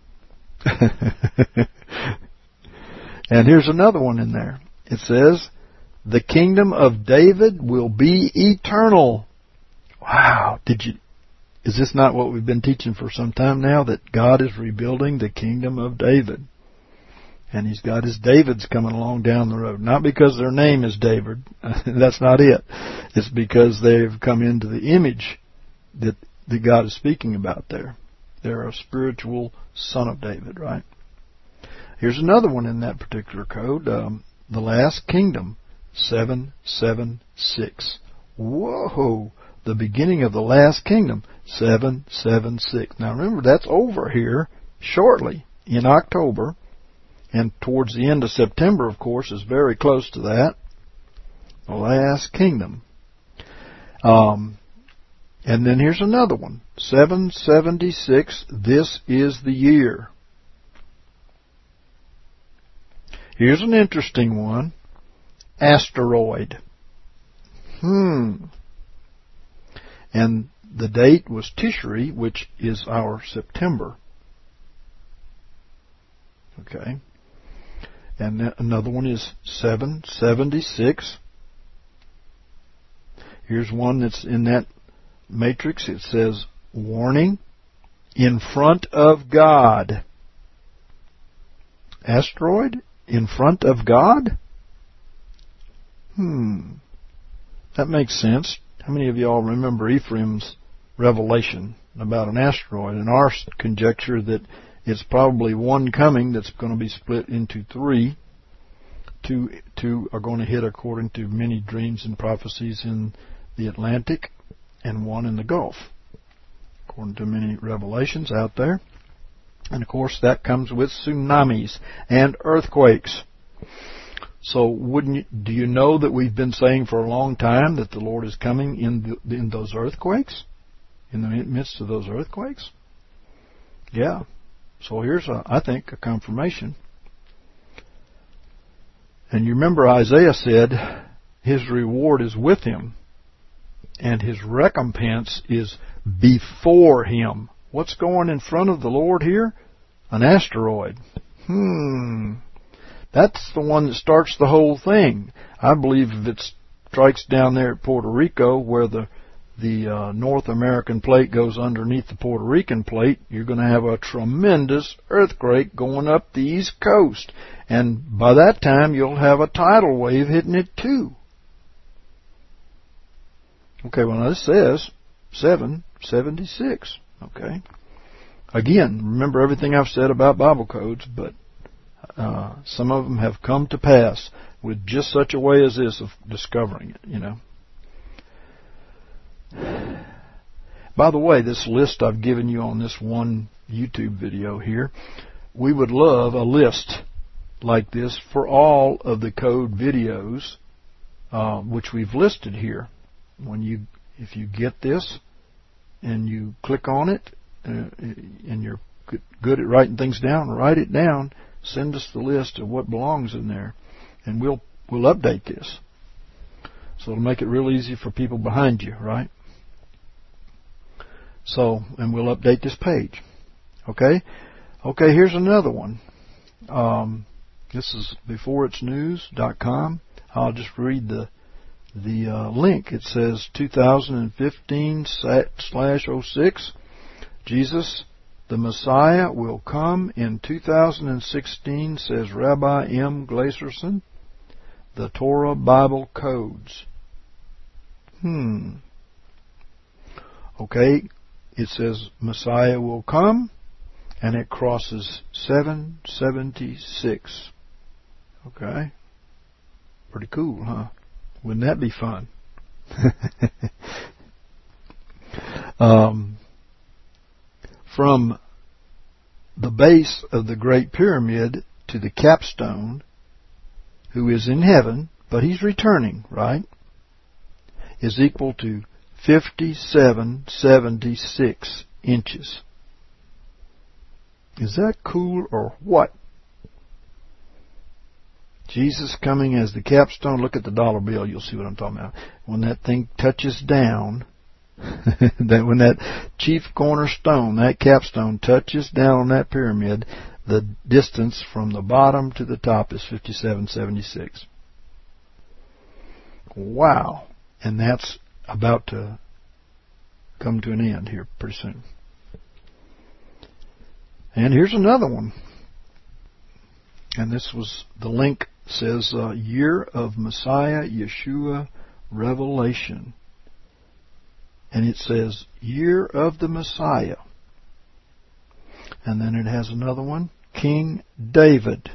And here's another one in there. It says, the kingdom of David will be eternal. Wow. Did you, is this not what we've been teaching for some time now? That God is rebuilding the kingdom of David. And he's got his Davids coming along down the road. Not because their name is David. That's not it. It's because they've come into the image that, that God is speaking about there. They're a spiritual son of David, right? Here's another one in that particular code. Um, the last kingdom, seven seven six. Whoa! The beginning of the last kingdom, seven seven six. Now remember, that's over here shortly in October. And towards the end of September, of course, is very close to that. The last kingdom. Um, and then here's another one. seven seventy-six, this is the year. Here's an interesting one. Asteroid. Hmm. And the date was Tishri, which is our September. Okay. And another one is seven seventy-six. Here's one that's in that matrix. It says, warning, in front of God. Asteroid? In front of God? Hmm. That makes sense. How many of y'all remember Ephraim's revelation about an asteroid? And our conjecture that it's probably one coming that's going to be split into three. Two, two are going to hit according to many dreams and prophecies in the Atlantic, and one in the Gulf, according to many revelations out there. And of course, that comes with tsunamis and earthquakes. So, wouldn't you, do you know that we've been saying for a long time that the Lord is coming in the, in those earthquakes, in the midst of those earthquakes? Yeah. So here's, a, I think, a confirmation. And you remember Isaiah said his reward is with him, and his recompense is before him. What's going in front of the Lord here? An asteroid. Hmm. That's the one that starts the whole thing. I believe if it strikes down there at Puerto Rico, where the the uh, North American plate goes underneath the Puerto Rican plate, you're going to have a tremendous earthquake going up the East Coast. And by that time, you'll have a tidal wave hitting it too. Okay, well, now this says seven seventy-six. Okay. Again, remember everything I've said about Bible codes, but uh, some of them have come to pass with just such a way as this of discovering it, you know. By the way, this list I've given you on this one YouTube video here, we would love a list like this for all of the code videos, uh, which we've listed here. When you, if you get this and you click on it, uh, and you're good at writing things down, write it down. Send us the list of what belongs in there, and we'll we'll update this. So it'll make it real easy for people behind you, right? So, and we'll update this page. Okay? Okay, here's another one. Um, this is before its news dot com. I'll just read the the uh, link. It says two thousand fifteen slash oh six. Jesus, the Messiah, will come in two thousand sixteen, says Rabbi M. Glaserson. The Torah Bible Codes. Hmm. Okay, it says Messiah will come, and it crosses seven seventy-six. Okay. Pretty cool, huh? Wouldn't that be fun? um, from the base of the Great Pyramid to the capstone, who is in heaven, but he's returning, right, is equal to fifty-seven seventy-six inches. Is that cool or what? Jesus coming as the capstone. Look at the dollar bill. You'll see what I'm talking about. When that thing touches down, that when that chief cornerstone, that capstone, touches down on that pyramid, the distance from the bottom to the top is fifty-seven seventy-six. Wow. And that's about to come to an end here pretty soon. And here's another one. And this was, the link says, uh, Year of Messiah Yeshua Revelation. And it says, Year of the Messiah. And then it has another one, King David.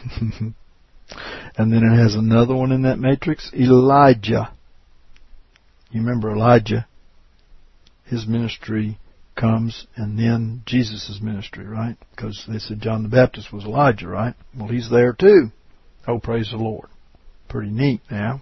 And then it has another one in that matrix, Elijah. You remember Elijah? His ministry comes, and then Jesus' ministry, right? Because they said John the Baptist was Elijah, right? Well, he's there too. Oh, praise the Lord. Pretty neat now.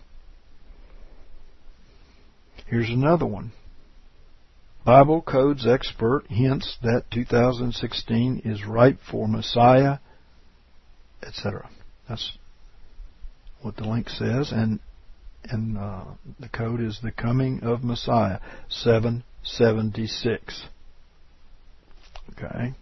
Here's another one. Bible Codes expert hints that two thousand sixteen is ripe for Messiah, et cetera. That's what the link says, and and uh, the code is the coming of Messiah, seven seventy-six. Okay.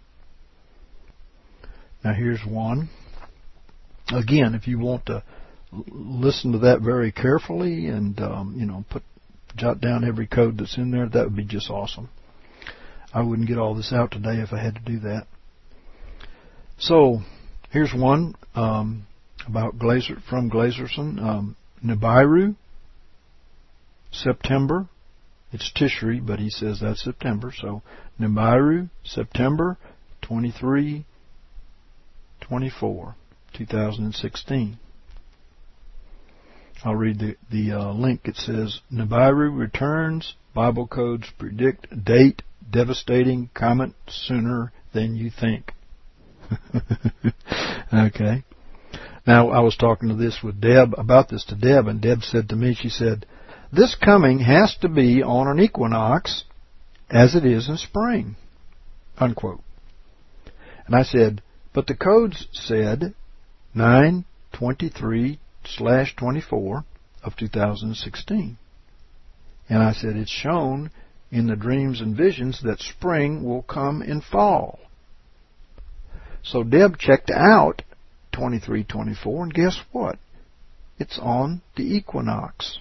Now here's one. Again, if you want to listen to that very carefully and um, you know put jot down every code that's in there, that would be just awesome. I wouldn't get all this out today if I had to do that. So here's one um, about Glaser from Glaserson. Um, Nibiru, September. It's Tishri, but he says that's September. So Nibiru, September twenty-three, twenty-four, two thousand sixteen. I'll read the, the uh, link. It says, Nibiru returns. Bible codes predict date devastating comet sooner than you think. Okay. Now, I was talking to this with Deb, about this to Deb, and Deb said to me, she said, this coming has to be on an equinox as it is in spring, unquote. And I said, but the codes said nine twenty-three slash twenty-four of two thousand sixteen. And I said, it's shown in the dreams and visions that spring will come in fall. So Deb checked out twenty-three twenty-four, and guess what? It's on the equinox.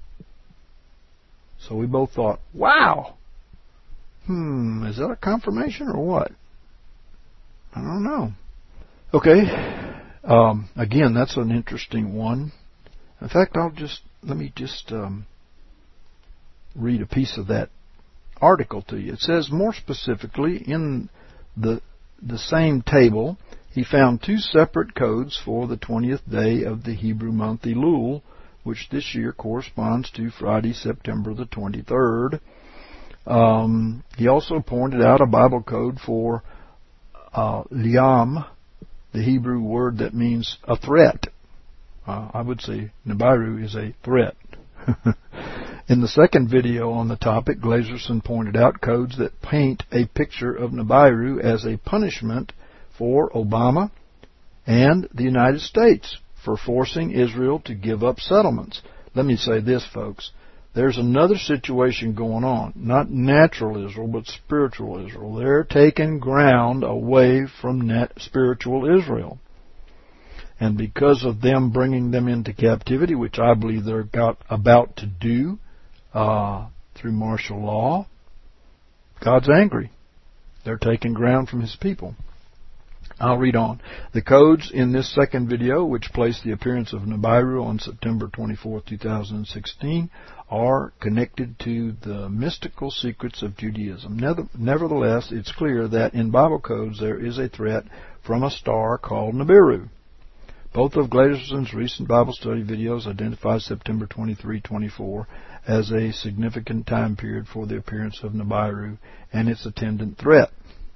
So we both thought, wow, hmm, is that a confirmation or what? I don't know. Okay, um, again, that's an interesting one. In fact, I'll just, let me just um, read a piece of that article to you. It says, more specifically, in the the same table, he found two separate codes for the twentieth day of the Hebrew month Elul, which this year corresponds to Friday, September the twenty-third. Um, he also pointed out a Bible code for uh, liam, the Hebrew word that means a threat. Uh, I would say Nibiru is a threat. In the second video on the topic, Glaserson pointed out codes that paint a picture of Nibiru as a punishment for Obama and the United States for forcing Israel to give up settlements. Let me say this, folks. There's another situation going on. Not natural Israel, but spiritual Israel. They're taking ground away from net spiritual Israel. And because of them bringing them into captivity, which I believe they're got, about to do uh, through martial law, God's angry. They're taking ground from His people. I'll read on. The codes in this second video, which place the appearance of Nibiru on September twenty-fourth, two thousand sixteen, are connected to the mystical secrets of Judaism. Nevertheless, it's clear that in Bible codes there is a threat from a star called Nibiru. Both of Glazerson's recent Bible study videos identify September twenty-third, twenty-four as a significant time period for the appearance of Nibiru and its attendant threat.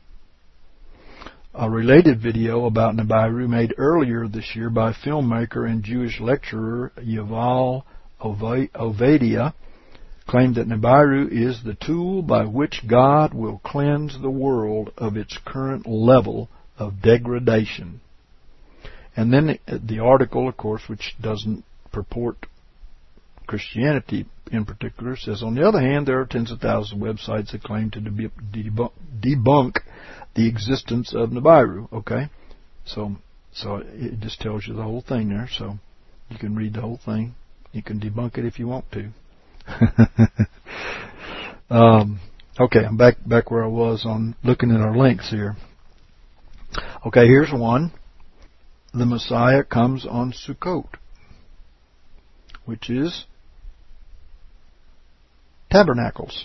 A related video about Nibiru made earlier this year by filmmaker and Jewish lecturer Yuval Ovadia claimed that Nibiru is the tool by which God will cleanse the world of its current level of degradation. And then the article, of course, which doesn't purport Christianity in particular, says, on the other hand, there are tens of thousands of websites that claim to debunk the existence of Nibiru. Okay, so so it just tells you the whole thing there. So you can read the whole thing. You can debunk it if you want to. um, okay, I'm back back where I was on looking at our links here. Okay, here's one. The Messiah comes on Sukkot, which is Tabernacles.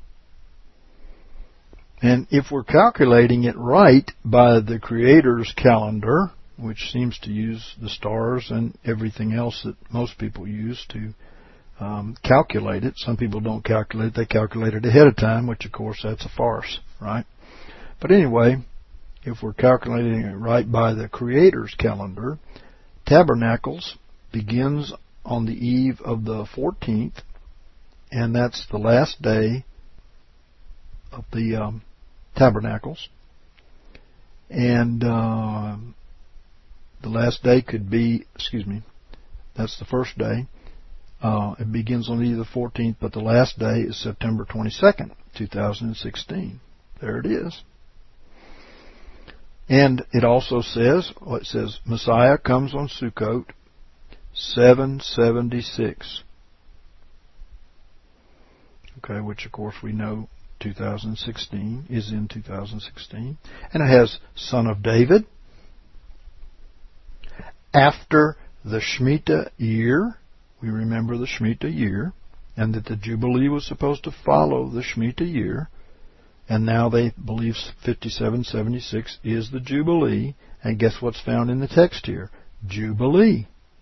And if we're calculating it right by the Creator's calendar, which seems to use the stars and everything else that most people use to um, calculate it. Some people don't calculate it. They calculate it ahead of time, which, of course, that's a farce, right? But anyway, if we're calculating it right by the Creator's calendar, Tabernacles begins on the eve of the fourteenth, and that's the last day of the um, Tabernacles. And uh, the last day could be, excuse me, that's the first day. Uh, it begins on either the fourteenth, but the last day is September twenty-second, two thousand sixteen. There it is. And it also says, well, it says, Messiah comes on Sukkot, seven seventy-six. Okay, which of course we know two thousand sixteen is in two thousand sixteen. And it has Son of David. After the Shemitah year, we remember the Shemitah year, and that the Jubilee was supposed to follow the Shemitah year. And now they believe fifty-seven seventy-six is the Jubilee. And guess what's found in the text here? Jubilee.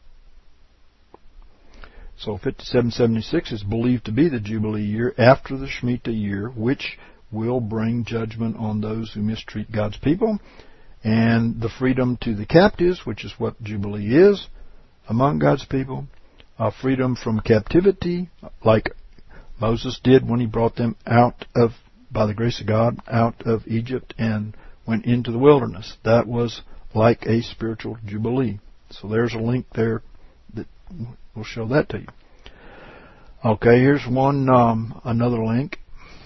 So fifty-seven seventy-six is believed to be the Jubilee year after the Shemitah year, which will bring judgment on those who mistreat God's people, and the freedom to the captives, which is what Jubilee is among God's people, a freedom from captivity, like Moses did when he brought them out of, by the grace of God, out of Egypt and went into the wilderness. That was like a spiritual Jubilee. So there's a link there that we'll show that to you. Okay, here's one, um, another link.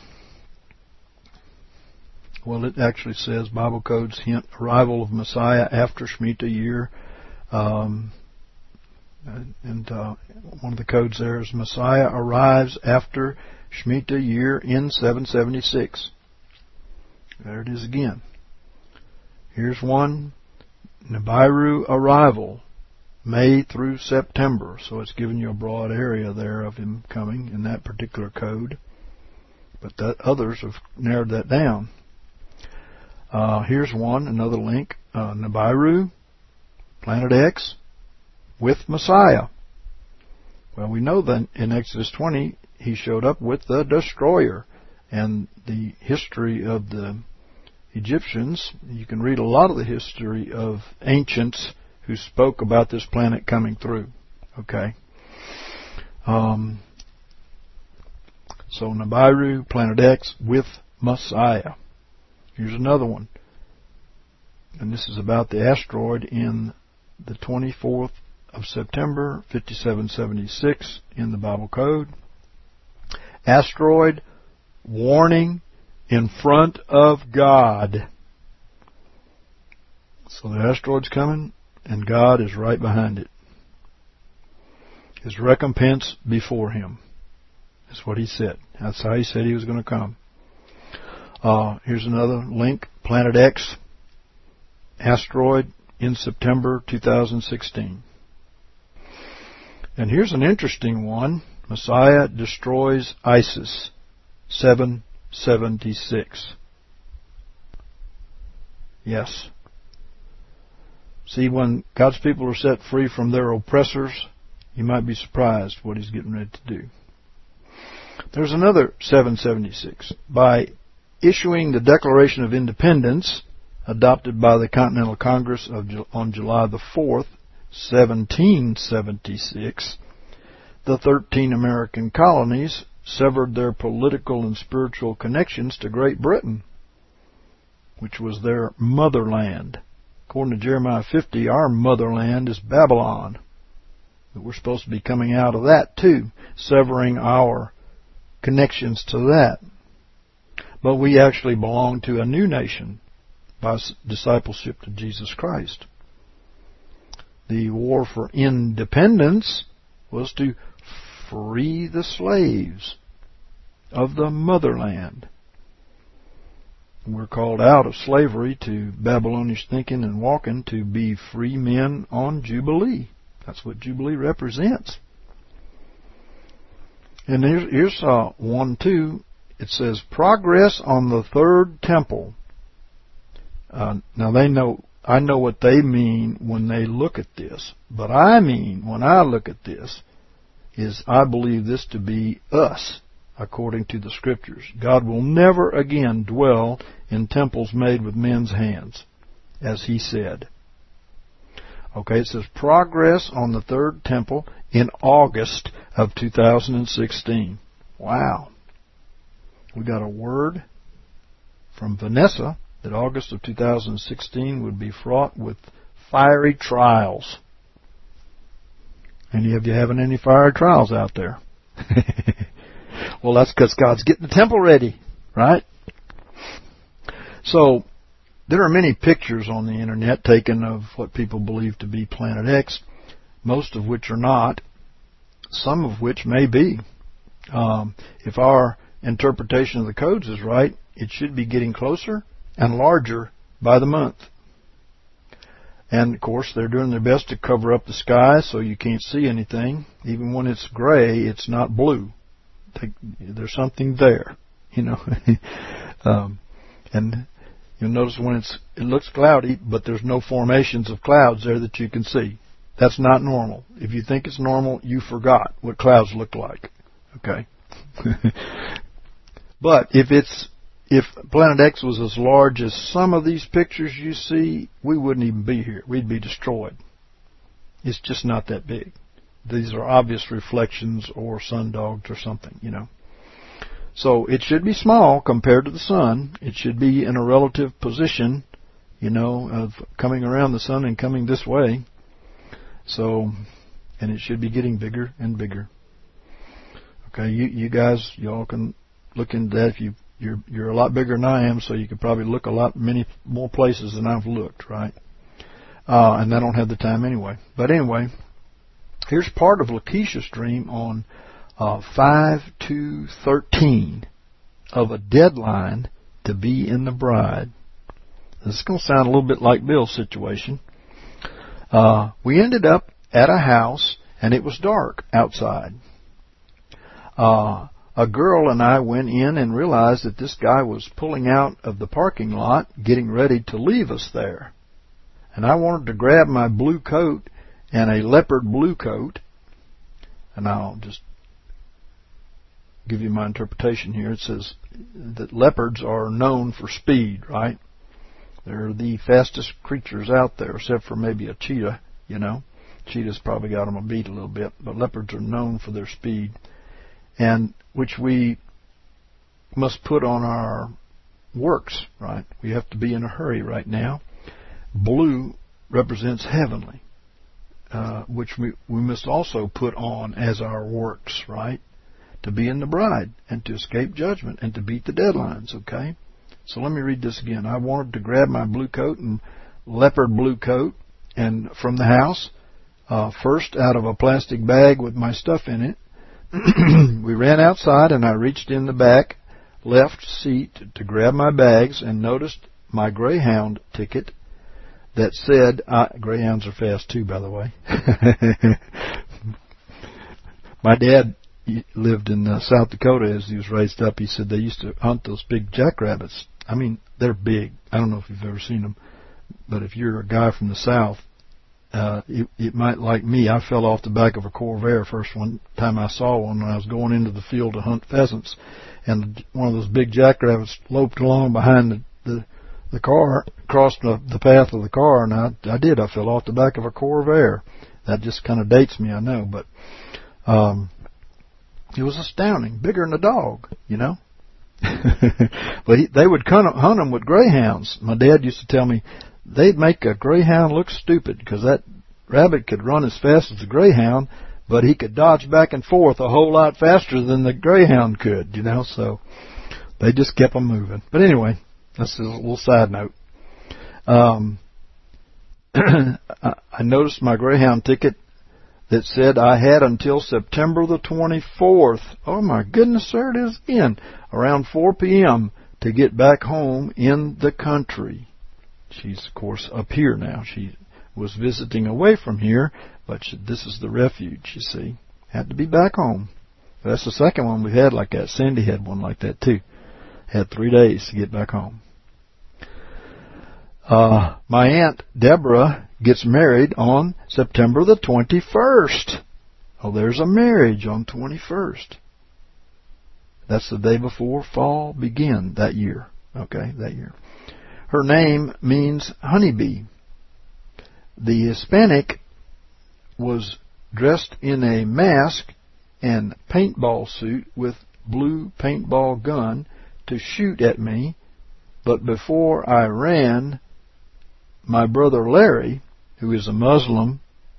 Well, it actually says Bible codes hint arrival of Messiah after Shemitah year. Um, and uh, one of the codes there is Messiah arrives after Shemitah year in seven seventy-six. There it is again. Here's one. Nibiru arrival, May through September. So it's giving you a broad area there of him coming in that particular code. But that others have narrowed that down. Uh, here's one, another link. Uh, Nibiru, Planet X, with Messiah. Well, we know that in Exodus twenty, he showed up with the destroyer. And the history of the Egyptians, you can read a lot of the history of ancients who spoke about this planet coming through. Okay. Um, so Nibiru, Planet X, with Messiah. Here's another one. And this is about the asteroid in the twenty-fourth of September fifty-seven seventy-six in the Bible Code. Asteroid warning in front of God. So the asteroid's coming, and God is right behind it. His recompense before him. That's what he said. That's how he said he was going to come. Uh, here's another link. Planet X, asteroid in September two thousand sixteen. And here's an interesting one. Messiah destroys ISIS, seven seventy-six. Yes. See, when God's people are set free from their oppressors, you might be surprised what he's getting ready to do. There's another seven seventy-six. By issuing the Declaration of Independence, adopted by the Continental Congress of, on July the fourth, seventeen seventy-six, the thirteen American colonies severed their political and spiritual connections to Great Britain, which was their motherland. According to Jeremiah fifty, our motherland is Babylon. But we're supposed to be coming out of that too, severing our connections to that. But we actually belong to a new nation by discipleship to Jesus Christ. The war for independence was to free the slaves of the motherland. We're called out of slavery to Babylonish thinking and walking to be free men on Jubilee. That's what Jubilee represents. And here's, here's uh, one, two. It says, progress on the third temple. Uh, now they know, I know what they mean when they look at this. But I mean, when I look at this, is I believe this to be us, according to the Scriptures. God will never again dwell in temples made with men's hands, as he said. Okay, it says progress on the third temple in August of two thousand sixteen. Wow. We got a word from Vanessa that August of two thousand sixteen would be fraught with fiery trials. Any of you having any fiery trials out there? Well, that's because God's getting the temple ready, right? So, there are many pictures on the internet taken of what people believe to be Planet X, most of which are not, some of which may be. Um, if our interpretation of the codes is right, it should be getting closer and larger by the month. And, of course, they're doing their best to cover up the sky so you can't see anything. Even when it's gray, it's not blue. There's something there, you know. um, and you'll notice when it's it looks cloudy, but there's no formations of clouds there that you can see. That's not normal. If you think it's normal, you forgot what clouds look like. Okay. But if it's if Planet X was as large as some of these pictures you see, we wouldn't even be here. We'd be destroyed. It's just not that big. These are obvious reflections or sundogs or something, you know. So it should be small compared to the sun. It should be in a relative position, you know, of coming around the sun and coming this way. So, and it should be getting bigger and bigger. Okay, you you guys, y'all can look into that. If you you're you're a lot bigger than I am, so you could probably look a lot many more places than I've looked, right? Uh, and I don't have the time anyway. But anyway. Here's part of Lakeisha's dream on uh, five two thirteen of a deadline to be in the bride. This is going to sound a little bit like Bill's situation. Uh, we ended up at a house, and it was dark outside. Uh, a girl and I went in and realized that this guy was pulling out of the parking lot, getting ready to leave us there. And I wanted to grab my blue coat and a leopard blue coat, and I'll just give you my interpretation here. It says that leopards are known for speed, right? They're the fastest creatures out there, except for maybe a cheetah, you know. Cheetah's probably got them a beat a little bit, but leopards are known for their speed, and which we must put on our works, right? We have to be in a hurry right now. Blue represents heavenly. uh, which we, we must also put on as our works, right? To be in the bride and to escape judgment and to beat the deadlines, okay? So let me read this again. I wanted to grab my blue coat and leopard blue coat and from the house, uh, first out of a plastic bag with my stuff in it. We ran outside and I reached in the back left seat to grab my bags and noticed my Greyhound ticket that said, uh, Greyhounds are fast too, by the way. My dad lived in uh, South Dakota as he was raised up. He said they used to hunt those big jackrabbits. I mean, they're big. I don't know if you've ever seen them, but if you're a guy from the South, uh, it, it might, like me, I fell off the back of a Corvair first one time I saw one when I was going into the field to hunt pheasants, and one of those big jackrabbits loped along behind the, the the car, crossed the, the path of the car, and I, I did. I fell off the back of a Corvair. That just kind of dates me, I know, but um, it was astounding. Bigger than a dog, you know. But he, they would hunt them with greyhounds. My dad used to tell me they'd make a greyhound look stupid because that rabbit could run as fast as a greyhound, but he could dodge back and forth a whole lot faster than the greyhound could, you know. So they just kept them moving. But anyway, that's a little side note. Um, I noticed my Greyhound ticket that said I had until September the twenty-fourth. Oh my goodness, there it is again. Around four p.m. to get back home in the country. She's, of course, up here now. She was visiting away from here, but she, this is the refuge, you see. Had to be back home. That's the second one we had like that. Sandy had one like that, too. Had three days to get back home. Uh, my Aunt Deborah gets married on September the twenty-first. Oh, there's a marriage on twenty-first. That's the day before fall began that year. Okay, that year. Her name means honeybee. The Hispanic was dressed in a mask and paintball suit with blue paintball gun to shoot at me, but before I ran, my brother Larry, who is a Muslim,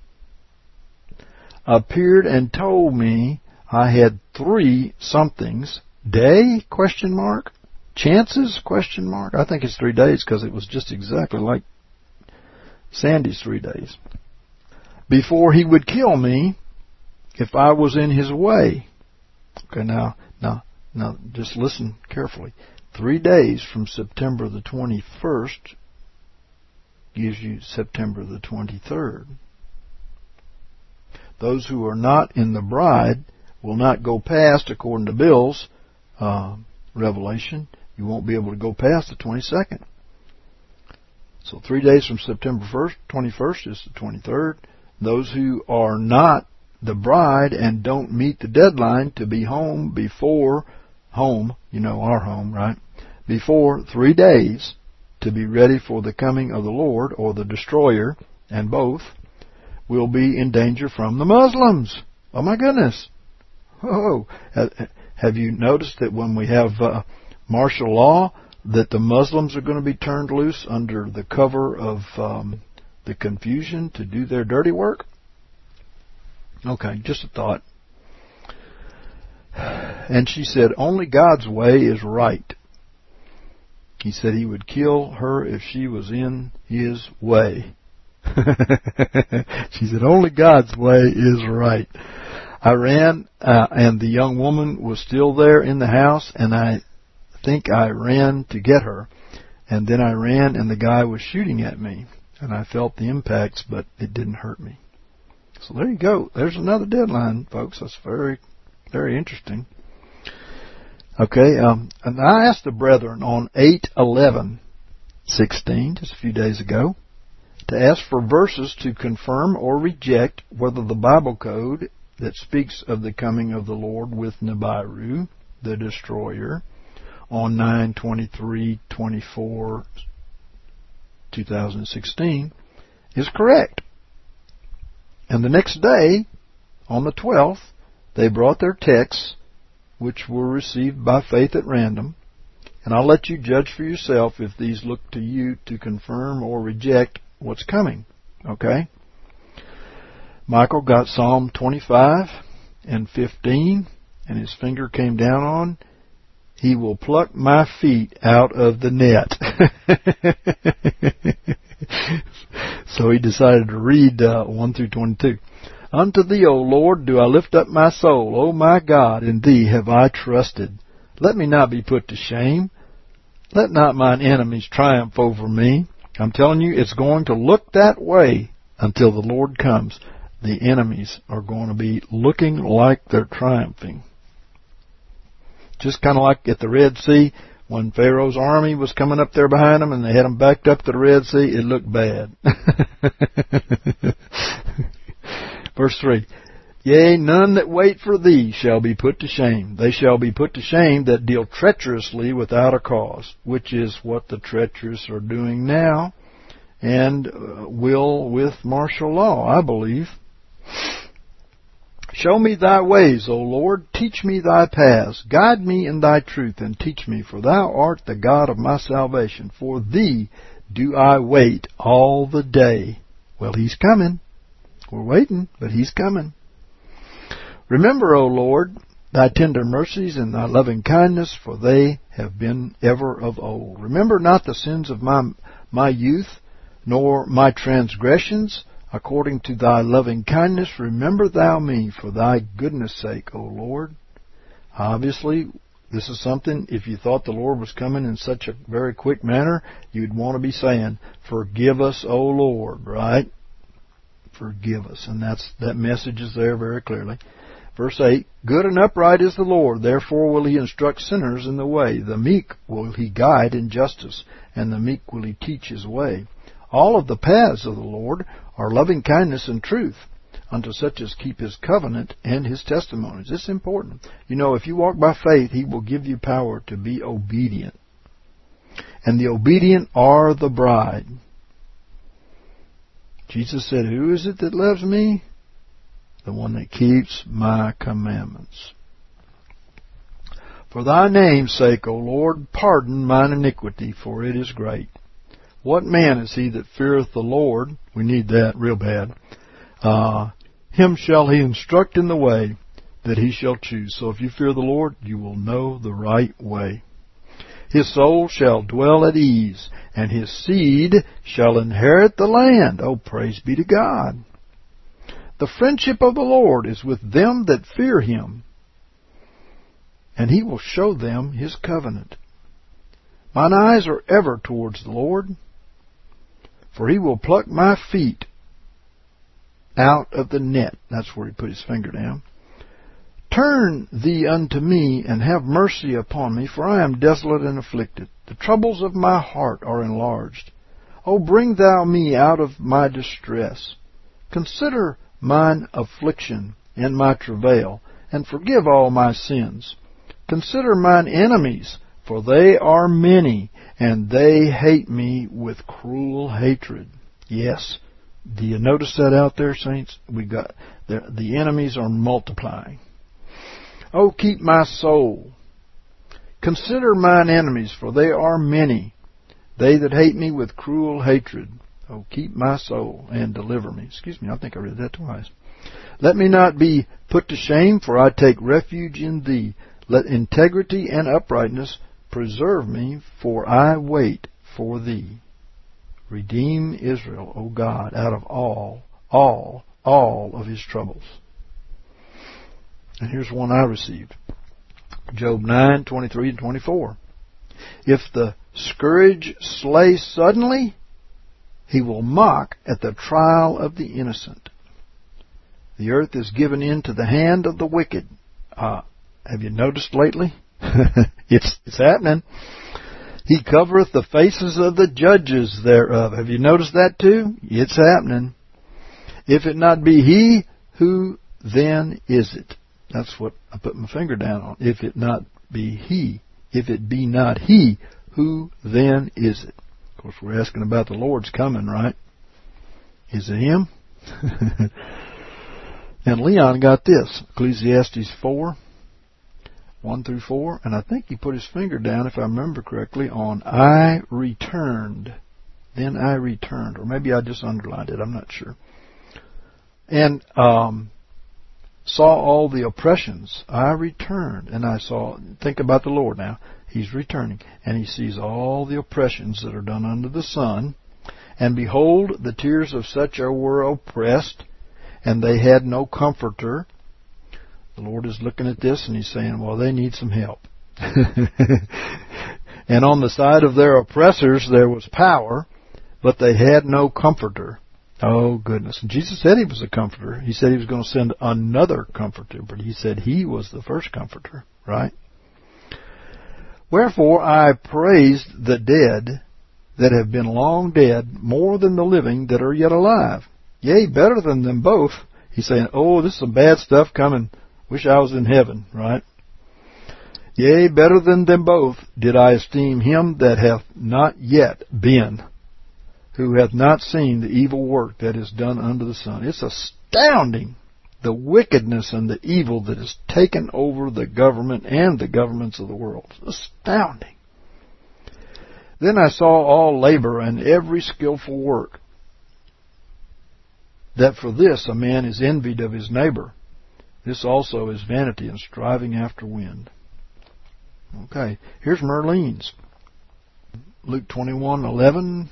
appeared and told me I had three somethings. Day? Question mark. Chances? Question mark. I think it's three days because it was just exactly like Sandy's three days. Before he would kill me if I was in his way. Okay, now, now, now, just listen carefully. Three days from September the twenty-first gives you September the twenty-third. Those who are not in the bride will not go past, according to Bill's uh, revelation, you won't be able to go past the twenty-second. So three days from September first, twenty-first is the twenty-third. Those who are not the bride and don't meet the deadline to be home before home, you know, our home, right? Before three days to be ready for the coming of the Lord or the destroyer, and both, will be in danger from the Muslims. Oh my goodness. Oh, have you noticed that when we have uh, martial law, that the Muslims are going to be turned loose under the cover of um, the confusion to do their dirty work? Okay, just a thought. And she said, only God's way is right. He said he would kill her if she was in his way. She said, only God's way is right. I ran, uh, and the young woman was still there in the house, and I think I ran to get her. And then I ran, and the guy was shooting at me. And I felt the impacts, but it didn't hurt me. So there you go. There's another deadline, folks. That's very, very interesting. Okay, um, and I asked the brethren on eight eleven sixteen, just a few days ago, to ask for verses to confirm or reject whether the Bible code that speaks of the coming of the Lord with Nibiru, the destroyer, on nine twenty-three twenty-four two thousand sixteen, is correct. And the next day, on the twelfth, they brought their texts, which were received by faith at random. And I'll let you judge for yourself if these look to you to confirm or reject what's coming. Okay? Michael got Psalm twenty-five and fifteen, and his finger came down on, he will pluck my feet out of the net. So he decided to read uh, one through twenty-two. Unto thee, O Lord, do I lift up my soul. O my God, in thee have I trusted. Let me not be put to shame. Let not mine enemies triumph over me. I'm telling you, it's going to look that way until the Lord comes. The enemies are going to be looking like they're triumphing. Just kind of like at the Red Sea, when Pharaoh's army was coming up there behind them and they had them backed up to the Red Sea, it looked bad. Verse three, yea, none that wait for thee shall be put to shame. They shall be put to shame that deal treacherously without a cause, which is what the treacherous are doing now and uh, will with martial law, I believe. Show me thy ways, O Lord. Teach me thy paths. Guide me in thy truth and teach me, for thou art the God of my salvation. For thee do I wait all the day. Well, he's coming. We're waiting, but he's coming. Remember, O Lord, thy tender mercies and thy loving kindness, for they have been ever of old. Remember not the sins of my, my youth, nor my transgressions. According to thy loving kindness, remember thou me for thy goodness' sake, O Lord. Obviously, this is something, if you thought the Lord was coming in such a very quick manner, you'd want to be saying, forgive us, O Lord, right? Forgive us. And that's that message is there very clearly. Verse eight, good and upright is the Lord, therefore will he instruct sinners in the way. The meek will he guide in justice, and the meek will he teach his way. All of the paths of the Lord are loving kindness and truth unto such as keep his covenant and his testimonies. It's important. You know, if you walk by faith, he will give you power to be obedient. And the obedient are the bride. Jesus said, who is it that loves me? The one that keeps my commandments. For thy name's sake, O Lord, pardon mine iniquity, for it is great. What man is he that feareth the Lord? We need that real bad. Uh, him shall he instruct in the way that he shall choose. So if you fear the Lord, you will know the right way. His soul shall dwell at ease, and his seed shall inherit the land. Oh, praise be to God. The friendship of the Lord is with them that fear him, and he will show them his covenant. Mine eyes are ever towards the Lord, for he will pluck my feet out of the net. That's where he put his finger down. Turn thee unto me, and have mercy upon me, for I am desolate and afflicted. The troubles of my heart are enlarged. O bring thou me out of my distress. Consider mine affliction and my travail, and forgive all my sins. Consider mine enemies, for they are many, and they hate me with cruel hatred. Yes. Do you notice that out there, saints? We got the, the enemies are multiplying. Oh, keep my soul. Consider mine enemies, for they are many, they that hate me with cruel hatred. Oh, keep my soul and deliver me. Excuse me, I think I read that twice. Let me not be put to shame, for I take refuge in thee. Let integrity and uprightness preserve me, for I wait for thee. Redeem Israel, O God, out of all, all, all of his troubles. And here's one I received. Job nine, twenty-three and twenty-four. If the scourge slay suddenly, he will mock at the trial of the innocent. The earth is given into the hand of the wicked. Uh, have you noticed lately? it's, it's happening. He covereth the faces of the judges thereof. Have you noticed that too? It's happening. If it not be he, who then is it? That's what I put my finger down on. If it not be he, if it be not he, who then is it? Of course, we're asking about the Lord's coming, right? Is it him? And Leon got this, Ecclesiastes four, one through four, and I think he put his finger down, if I remember correctly, on I returned. Then I returned. Or maybe I just underlined it, I'm not sure. And um, saw all the oppressions. I returned, and I saw, think about the Lord now. He's returning, and he sees all the oppressions that are done under the sun. And behold, the tears of such as were oppressed, and they had no comforter. The Lord is looking at this, and he's saying, well, they need some help. And on the side of their oppressors there was power, but they had no comforter. Oh, goodness. And Jesus said he was a comforter. He said he was going to send another comforter, but he said he was the first comforter, right? Wherefore I praised the dead that have been long dead more than the living that are yet alive. Yea, better than them both. He's saying, oh, this is some bad stuff coming. Wish I was in heaven, right? Yea, better than them both did I esteem him that hath not yet been, who hath not seen the evil work that is done under the sun. It's astounding, the wickedness and the evil that has taken over the government and the governments of the world. It's astounding. Then I saw all labor and every skillful work, that for this a man is envied of his neighbor. This also is vanity and striving after wind. Okay, here's Merlene's. Luke twenty-one eleven.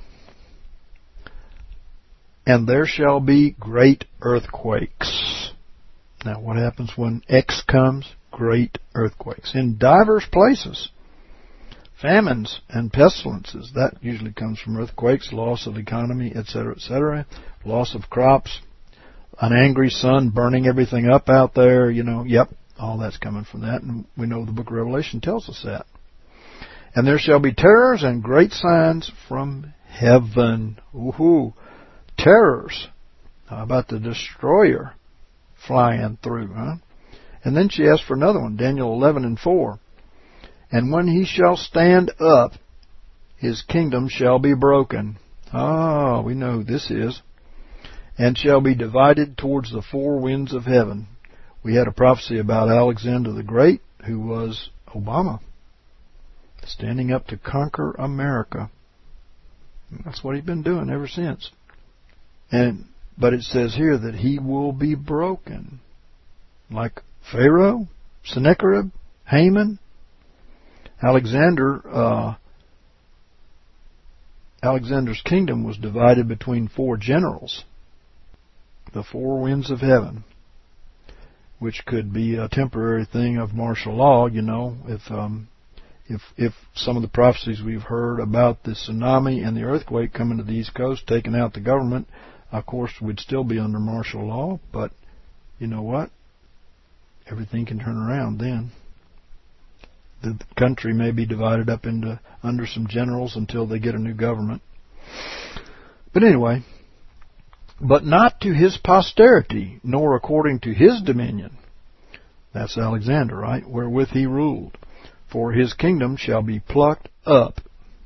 And there shall be great earthquakes. Now, what happens when X comes? Great earthquakes. In divers places. Famines and pestilences. That usually comes from earthquakes, loss of economy, et cetera, et cetera. Loss of crops. An angry sun burning everything up out there. You know, yep, all that's coming from that. And we know the book of Revelation tells us that. And there shall be terrors and great signs from heaven. Woohoo! Terrors. How about the destroyer flying through, huh? And then she asked for another one, Daniel eleven and four. And when he shall stand up, his kingdom shall be broken. Ah, we know who this is. And shall be divided towards the four winds of heaven. We had a prophecy about Alexander the Great, who was Obama, standing up to conquer America. That's what he's been doing ever since. And but it says here that he will be broken, like Pharaoh, Sennacherib, Haman. Alexander, uh, Alexander's kingdom was divided between four generals, the four winds of heaven, which could be a temporary thing of martial law. You know, if um, if if some of the prophecies we've heard about the tsunami and the earthquake coming to the East Coast, taking out the government. Of course, we'd still be under martial law, but you know what? Everything can turn around then. The country may be divided up into under some generals until they get a new government. But anyway, but not to his posterity, nor according to his dominion. That's Alexander, right? Wherewith he ruled. For his kingdom shall be plucked up,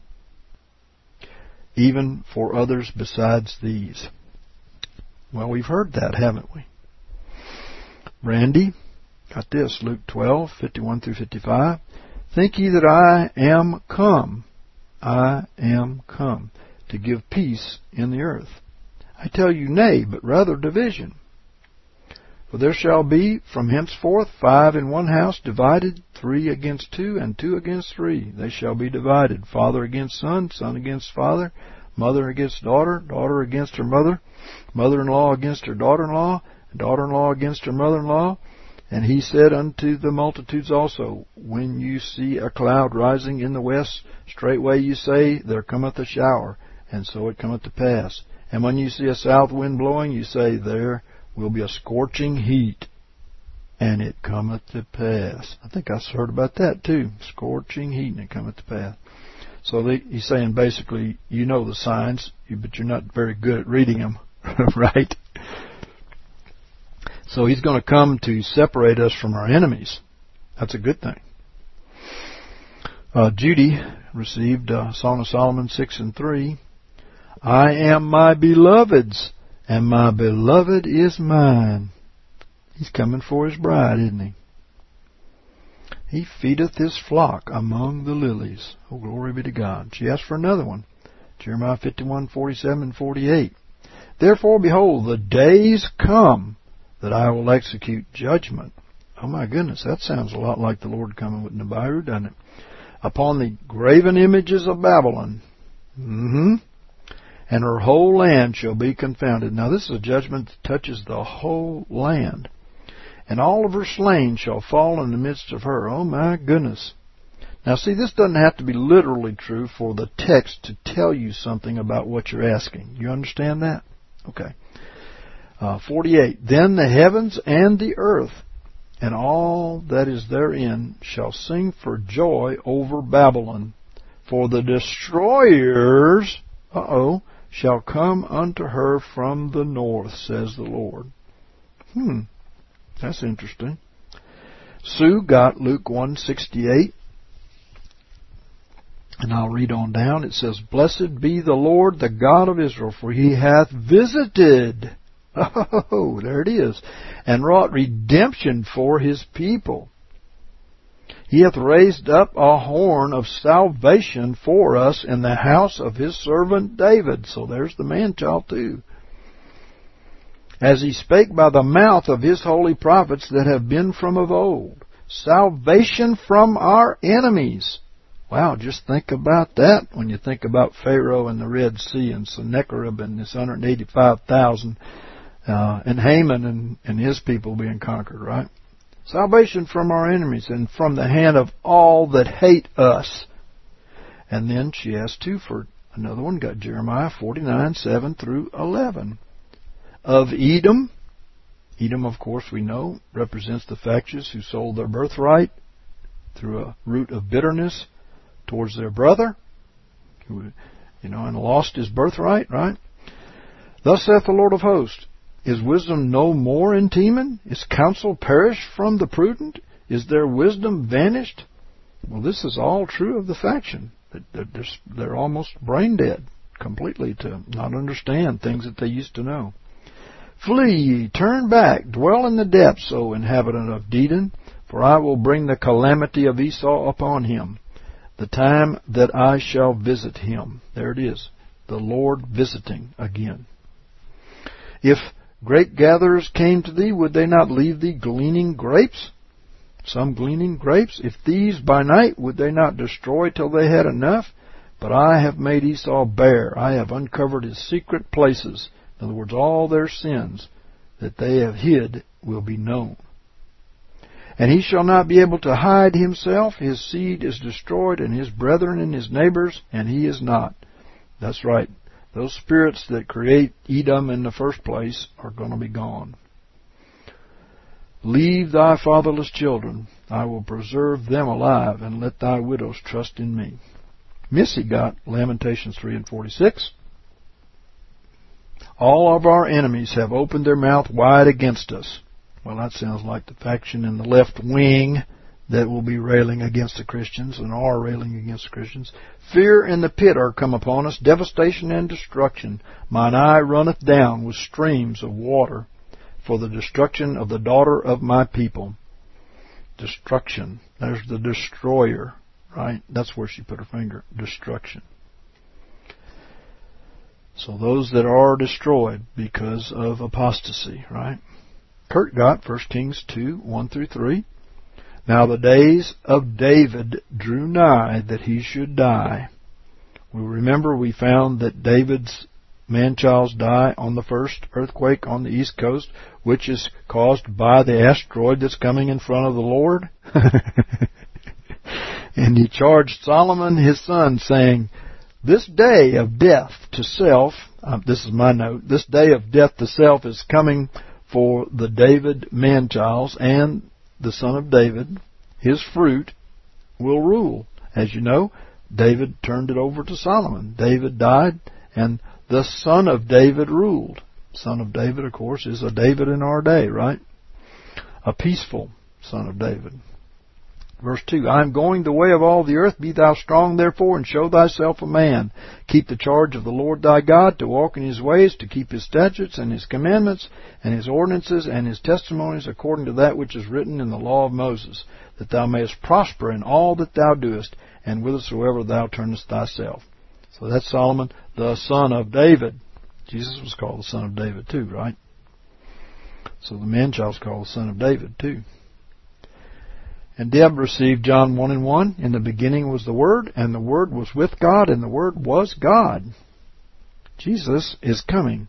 even for others besides these. Well, we've heard that, haven't we? Randy, got this, Luke twelve, fifty-one through fifty-five. Think ye that I am come, I am come, to give peace in the earth. I tell you, nay, but rather division. For there shall be from henceforth five in one house divided, three against two, and two against three. They shall be divided, father against son, son against father, mother against daughter, daughter against her mother, mother-in-law against her daughter-in-law, and daughter-in-law against her mother-in-law. And he said unto the multitudes also, when you see a cloud rising in the west, straightway you say, there cometh a shower, and so it cometh to pass. And when you see a south wind blowing, you say, there will be a scorching heat, and it cometh to pass. I think I heard about that too, scorching heat, and it cometh to pass. So they, he's saying basically, you know the signs, but you're not very good at reading them, right? So he's going to come to separate us from our enemies. That's a good thing. Uh, Judy received uh, Song of Solomon six and three. I am my beloved's, and my beloved is mine. He's coming for his bride, isn't he? He feedeth his flock among the lilies. Oh, glory be to God. She asked for another one. Jeremiah fifty-one, forty-seven, and forty-eight. Therefore, behold, the days come that I will execute judgment. Oh my goodness, that sounds a lot like the Lord coming with Nibiru, doesn't it? Upon the graven images of Babylon. Mm-hmm. And her whole land shall be confounded. Now this is a judgment that touches the whole land. And all of her slain shall fall in the midst of her. Oh my goodness. Now see, this doesn't have to be literally true for the text to tell you something about what you're asking. You understand that? Okay. Uh, forty-eight. Then the heavens and the earth and all that is therein shall sing for joy over Babylon. For the destroyers, uh-oh, shall come unto her from the north, says the Lord. Hmm, that's interesting. Sue got Luke one sixty-eight. And I'll read on down. It says, Blessed be the Lord, the God of Israel, for he hath visited. Oh, there it is. And wrought redemption for his people. He hath raised up a horn of salvation for us in the house of his servant David. So there's the man-child too. As he spake by the mouth of his holy prophets that have been from of old. Salvation from our enemies. Wow, just think about that when you think about Pharaoh and the Red Sea and Sennacherib and this one hundred eighty-five thousand uh, and Haman and, and his people being conquered, right? Salvation from our enemies and from the hand of all that hate us. And then she asked too for another one, got Jeremiah forty-nine, seven through eleven. Of Edom, Edom, of course, we know, represents the factious who sold their birthright through a root of bitterness towards their brother, who, you know, and lost his birthright, right? Thus saith the Lord of hosts, is wisdom no more in Teman? Is counsel perished from the prudent? Is their wisdom vanished? Well, this is all true of the faction. They're, they're almost brain dead completely to not understand things that they used to know. Flee ye, turn back, dwell in the depths, O inhabitant of Dedan, for I will bring the calamity of Esau upon him, the time that I shall visit him. There it is, the Lord visiting again. If grape gatherers came to thee, would they not leave thee gleaning grapes? Some gleaning grapes? If thieves by night, would they not destroy till they had enough? But I have made Esau bare. I have uncovered his secret places. In other words, all their sins that they have hid will be known. And he shall not be able to hide himself. His seed is destroyed, and his brethren and his neighbors, and he is not. That's right. Those spirits that create Edom in the first place are going to be gone. Leave thy fatherless children. I will preserve them alive, and let thy widows trust in me. Missy got Lamentations three and forty-six. All of our enemies have opened their mouth wide against us. Well, that sounds like the faction in the left wing that will be railing against the Christians and are railing against the Christians. Fear and the pit are come upon us, devastation and destruction. Mine eye runneth down with streams of water for the destruction of the daughter of my people. Destruction. There's the destroyer, right? That's where she put her finger. Destruction. So those that are destroyed because of apostasy, right? Kurt got First Kings two, one through three. Now the days of David drew nigh that he should die. We remember we found that David's man-childs die on the first earthquake on the east coast, which is caused by the asteroid that's coming in front of the Lord. And he charged Solomon his son, saying, this day of death to self, um, this is my note, this day of death to self is coming for the David man-childs, and the son of David, his fruit, will rule. As you know, David turned it over to Solomon. David died, and the son of David ruled. Son of David, of course, is a David in our day, right? A peaceful son of David. Verse two, I am going the way of all the earth. Be thou strong, therefore, and show thyself a man. Keep the charge of the Lord thy God, to walk in his ways, to keep his statutes and his commandments, and his ordinances and his testimonies, according to that which is written in the law of Moses, that thou mayest prosper in all that thou doest, and whithersoever thou turnest thyself. So that's Solomon, the son of David. Jesus was called the Son of David too, right? So the man-child's called the Son of David too. And Deb received John one and one. In the beginning was the Word, and the Word was with God, and the Word was God. Jesus is coming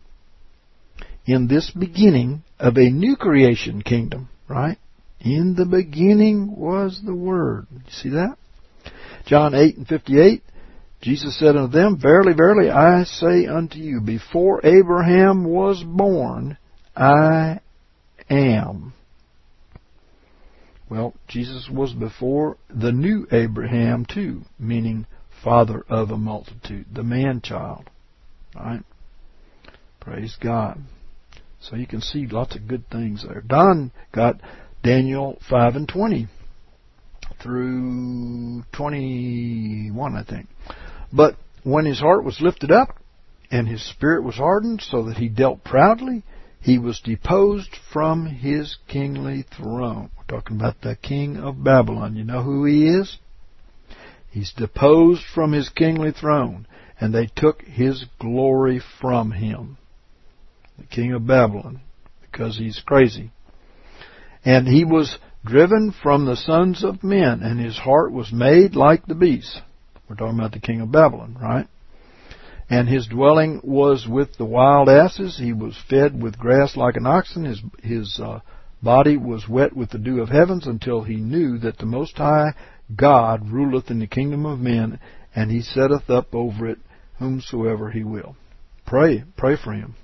in this beginning of a new creation kingdom, right? In the beginning was the Word. You see that? John eight and fifty-eight, Jesus said unto them, Verily, verily, I say unto you, before Abraham was born, I am. Well, Jesus was before the new Abraham too, meaning father of a multitude, the man-child. Right? Praise God. So you can see lots of good things there. Don got Daniel five and twenty through twenty-one, I think. But when his heart was lifted up and his spirit was hardened so that he dealt proudly, he was deposed from his kingly throne. We're talking about the king of Babylon. You know who he is? He's deposed from his kingly throne, and they took his glory from him. The king of Babylon, because he's crazy. And he was driven from the sons of men, and his heart was made like the beasts. We're talking about the king of Babylon, right? And his dwelling was with the wild asses. He was fed with grass like an oxen. His his uh, body was wet with the dew of heavens, until he knew that the Most High God ruleth in the kingdom of men, and he setteth up over it whomsoever he will. Pray, pray for him.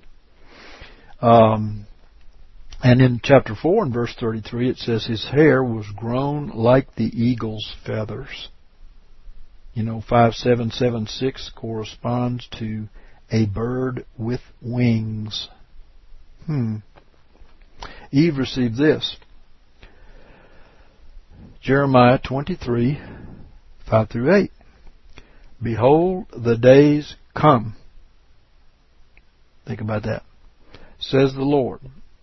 Um, and in chapter four and verse thirty-three, it says his hair was grown like the eagle's feathers. You know, five seven seven six corresponds to a bird with wings. Hmm. Eve received this. Jeremiah twenty-three, five through eight. Behold, the days come. Think about that. Says the Lord,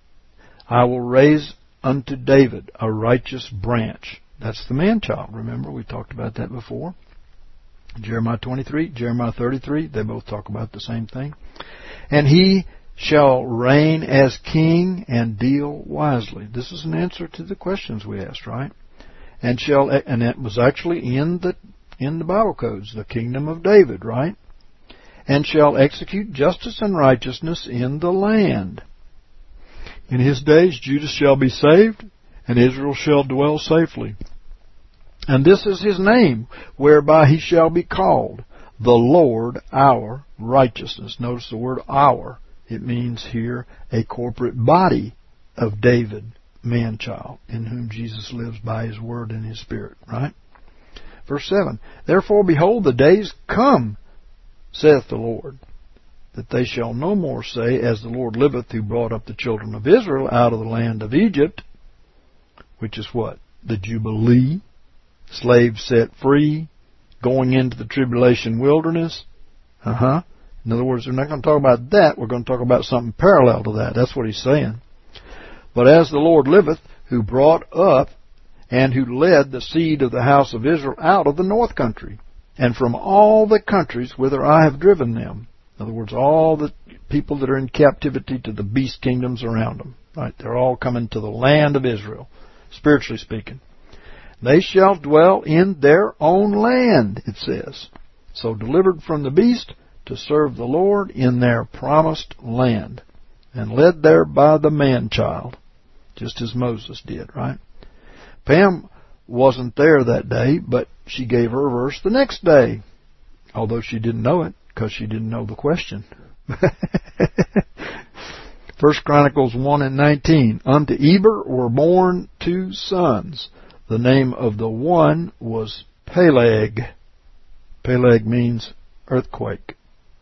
I will raise unto David a righteous branch. That's the man-child. Remember, we talked about that before. Jeremiah twenty-three, Jeremiah thirty-three, they both talk about the same thing. And he shall reign as king and deal wisely. This is an answer to the questions we asked, right? And shall, and that was actually in the in the Bible codes, the kingdom of David, right? And shall execute justice and righteousness in the land. In his days Judah shall be saved, and Israel shall dwell safely. And this is his name, whereby he shall be called, the Lord our righteousness. Notice the word our. It means here a corporate body of David, man-child, in whom Jesus lives by his word and his spirit, right? Verse seven, Therefore, behold, the days come, saith the Lord, that they shall no more say, As the Lord liveth, who brought up the children of Israel out of the land of Egypt, which is what? The Jubilee, slaves set free, going into the tribulation wilderness. Uh-huh. In other words, we're not going to talk about that. We're going to talk about something parallel to that. That's what he's saying. But as the Lord liveth, who brought up and who led the seed of the house of Israel out of the north country, and from all the countries whither I have driven them. In other words, all the people that are in captivity to the beast kingdoms around them. Right? They're all coming to the land of Israel, spiritually speaking. They shall dwell in their own land, it says. So delivered from the beast to serve the Lord in their promised land, and led there by the man-child, just as Moses did, right? Pam wasn't there that day, but she gave her verse the next day, although she didn't know it, because she didn't know the question. First Chronicles one and nineteen. Unto Eber were born two sons. The name of the one was Peleg. Peleg means earthquake.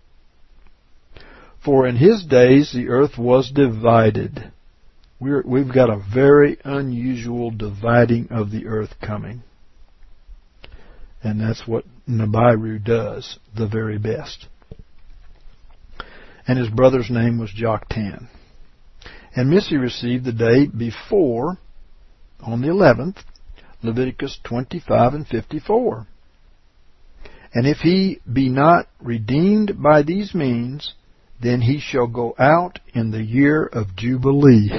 For in his days the earth was divided. We're, we've got a very unusual dividing of the earth coming. And that's what Nibiru does the very best. And his brother's name was Joktan. And Missy received the day before, on the eleventh, Leviticus twenty-five and fifty-four. And if he be not redeemed by these means, then he shall go out in the year of Jubilee.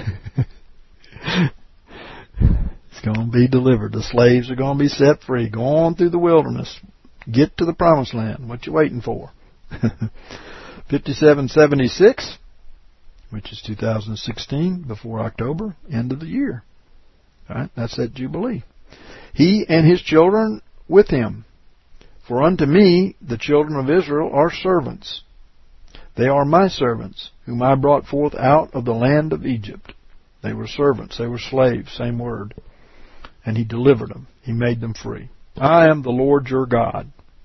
It's going to be delivered. The slaves are going to be set free. Go on through the wilderness. Get to the promised land. What you waiting for? fifty-seven seventy-six, which is two thousand sixteen, before October, end of the year. All right, that's that Jubilee. He and his children with him. For unto me the children of Israel are servants. They are my servants, whom I brought forth out of the land of Egypt. They were servants. They were slaves. Same word. And he delivered them. He made them free. I am the Lord your God.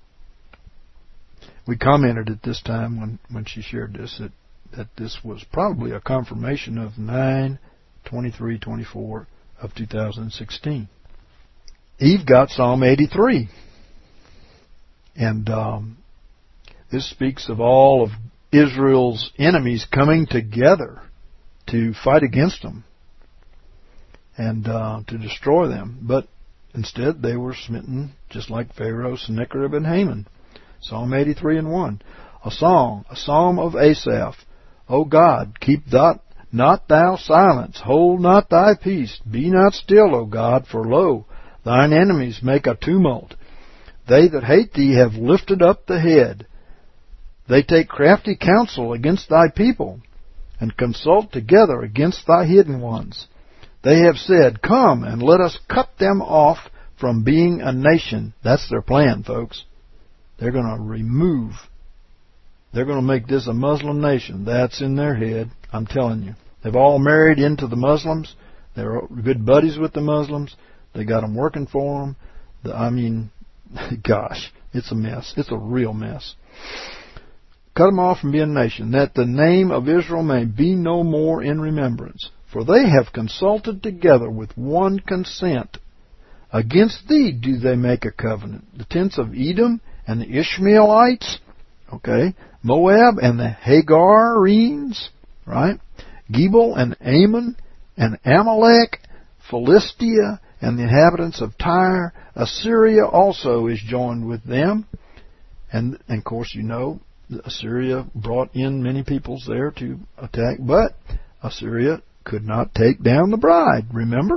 We commented at this time when, when she shared this that, that this was probably a confirmation of nine twenty-three twenty-four of two thousand sixteen. Eve got Psalm eighty-three. And um, this speaks of all of Israel's enemies coming together to fight against them and uh, to destroy them. But instead they were smitten just like Pharaoh, Sennacherib, and Haman. Psalm eighty-three and one. A song, a psalm of Asaph. O God, keep thou, not thou silence, hold not thy peace. Be not still, O God, for lo, thine enemies make a tumult. They that hate thee have lifted up the head. They take crafty counsel against thy people, and consult together against thy hidden ones. They have said, come, and let us cut them off from being a nation. That's their plan, folks. They're going to remove. They're going to make this a Muslim nation. That's in their head. I'm telling you. They've all married into the Muslims. They're good buddies with the Muslims. They got them working for them. The, I mean, gosh, it's a mess. It's a real mess. Cut them off from being a nation, that the name of Israel may be no more in remembrance. For they have consulted together with one consent. Against thee do they make a covenant. The tents of Edom and the Ishmaelites, okay, Moab and the Hagarenes, right, Gebal and Ammon and Amalek, Philistia and the inhabitants of Tyre. Assyria also is joined with them. And, and of course, you know, Assyria brought in many peoples there to attack, but Assyria could not take down the bride, remember?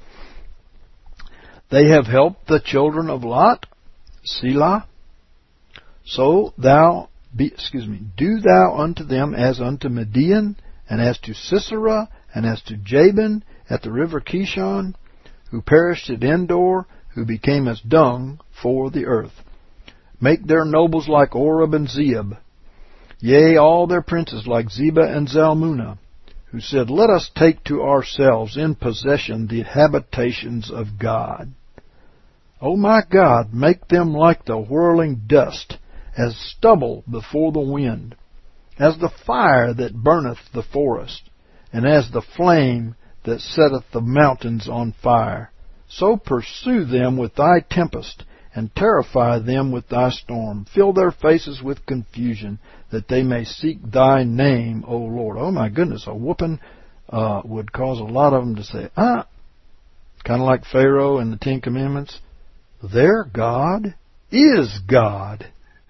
They have helped the children of Lot, Selah. So thou, be, excuse me, do thou unto them as unto Midian, and as to Sisera, and as to Jabin at the river Kishon, who perished at Endor, who became as dung for the earth. Make their nobles like Oreb and Zeeb, yea, all their princes like Zebah and Zalmunna, who said, let us take to ourselves in possession the habitations of God. O my God, make them like the whirling dust, as stubble before the wind, as the fire that burneth the forest, and as the flame that setteth the mountains on fire. So pursue them with thy tempest, and terrify them with thy storm. Fill their faces with confusion, that they may seek thy name, O Lord. Oh my goodness, a whooping uh, would cause a lot of them to say, ah, kind of like Pharaoh and the Ten Commandments. Their God is God.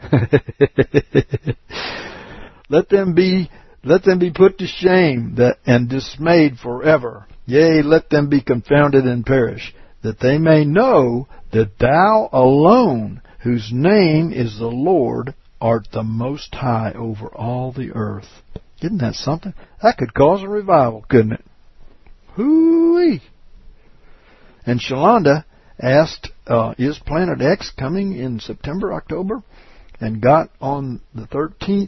Let them be, let them be put to shame that, and dismayed forever. Yea, let them be confounded and perish, that they may know that thou alone, whose name is the Lord, art the Most High over all the earth. Isn't that something? That could cause a revival, couldn't it? Hoo-wee! And Shalonda asked, uh, is Planet X coming in September, October? And got on the thirteenth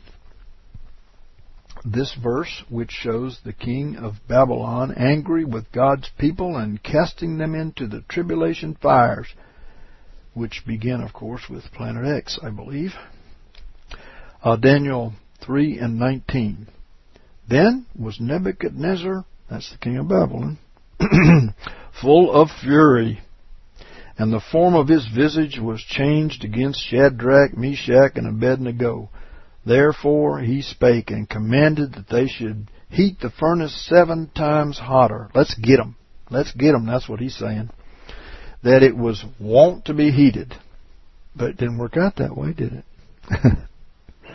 this verse, which shows the king of Babylon angry with God's people and casting them into the tribulation fires, which begin, of course, with Planet X, I believe. Uh, Daniel three and nineteen. Then was Nebuchadnezzar, that's the king of Babylon, full of fury, and the form of his visage was changed against Shadrach, Meshach, and Abednego. Therefore he spake and commanded that they should heat the furnace seven times hotter. Let's get them. Let's get them. That's what he's saying. That it was wont to be heated. But it didn't work out that way, did it?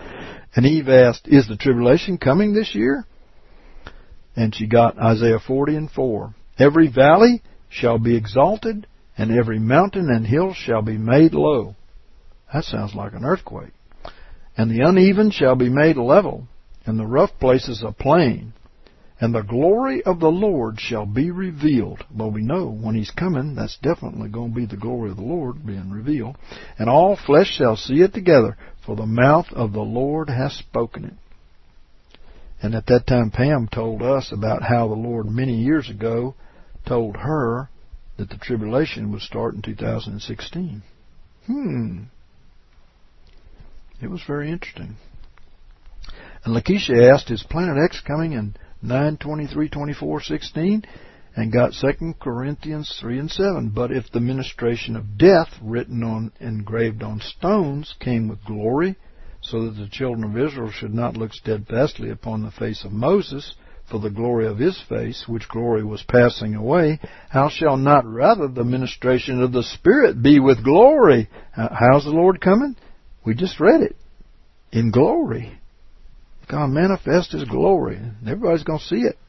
And Eve asked, is the tribulation coming this year? And she got Isaiah forty and four. Every valley shall be exalted, and every mountain and hill shall be made low. That sounds like an earthquake. And the uneven shall be made level, and the rough places a plain. And the glory of the Lord shall be revealed. Well, we know when He's coming, that's definitely going to be the glory of the Lord being revealed. And all flesh shall see it together, for the mouth of the Lord has spoken it. And at that time, Pam told us about how the Lord many years ago told her that the tribulation would start in two thousand sixteen. Hmm. It was very interesting. And Lakeisha asked, is Planet X coming in nine twenty-three twenty-four sixteen? And got Second Corinthians three and seven. But if the ministration of death written on, engraved on stones, came with glory, so that the children of Israel should not look steadfastly upon the face of Moses, for the glory of his face, which glory was passing away, how shall not rather the ministration of the Spirit be with glory? How's the Lord coming? We just read it. In glory. God manifest His glory. Everybody's going to see it.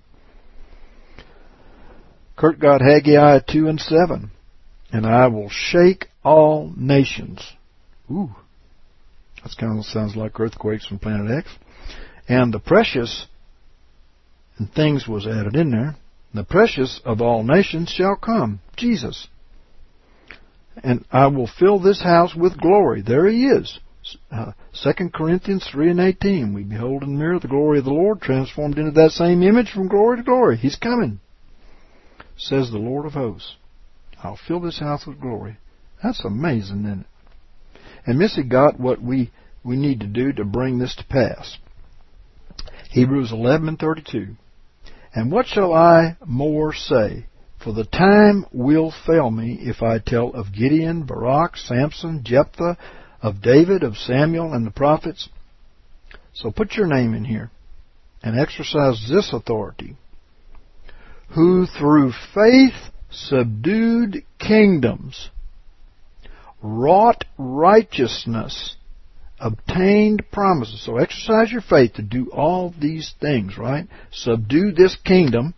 Kurt got Haggai two and seven. And I will shake all nations. Ooh. That kind of sounds like earthquakes from Planet X. And the precious, and things was added in there, the precious of all nations shall come. Jesus. And I will fill this house with glory. There He is. Uh, Second Corinthians three and eighteen. We behold in the mirror the glory of the Lord, transformed into that same image from glory to glory. He's coming, says the Lord of hosts. I'll fill this house with glory. That's amazing, isn't it? And Missy got what we, we need to do to bring this to pass. Hebrews eleven and thirty-two. And what shall I more say? For the time will fail me if I tell of Gideon, Barak, Samson, Jephthah, of David, of Samuel, and the prophets. So put your name in here and exercise this authority. Who through faith subdued kingdoms, wrought righteousness, obtained promises. So exercise your faith to do all these things, right? Subdue this kingdom.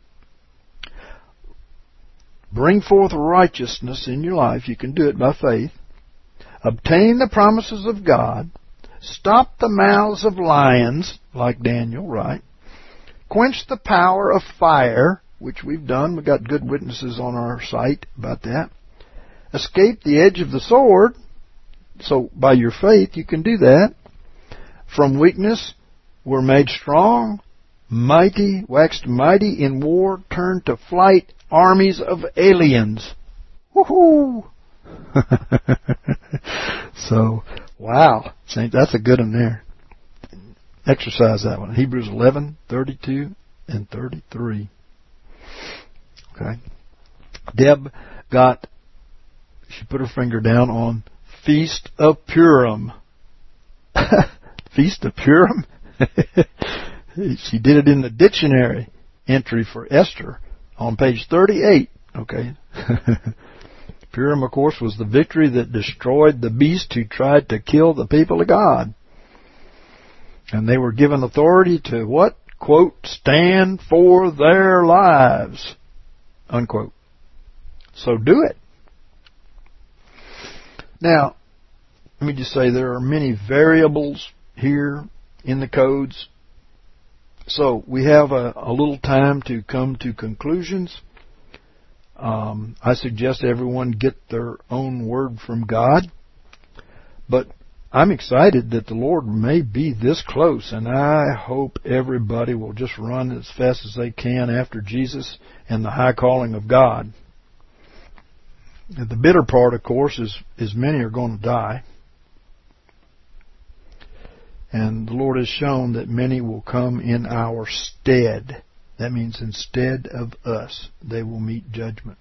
Bring forth righteousness in your life. You can do it by faith. Obtain the promises of God. Stop the mouths of lions, like Daniel, right? Quench the power of fire, which we've done. We've got good witnesses on our site about that. Escape the edge of the sword. So by your faith you can do that. From weakness we're made strong. Mighty, waxed mighty in war, turned to flight armies of aliens. Woohoo! So, wow. That's a good one there. Exercise that one. Hebrews eleven, thirty-two and thirty-three. Okay. Deb got, she put her finger down on Feast of Purim. Feast of Purim? She did it in the dictionary entry for Esther on page thirty-eight. Okay. Purim, of course, was the victory that destroyed the beast who tried to kill the people of God. And they were given authority to what? Quote, stand for their lives. Unquote. So do it. Now, let me just say there are many variables here in the codes. So we have a, a little time to come to conclusions. Um, I suggest everyone get their own word from God. But I'm excited that the Lord may be this close, and I hope everybody will just run as fast as they can after Jesus and the high calling of God. The bitter part, of course, is, is many are going to die. And the Lord has shown that many will come in our stead. That means instead of us, they will meet judgment.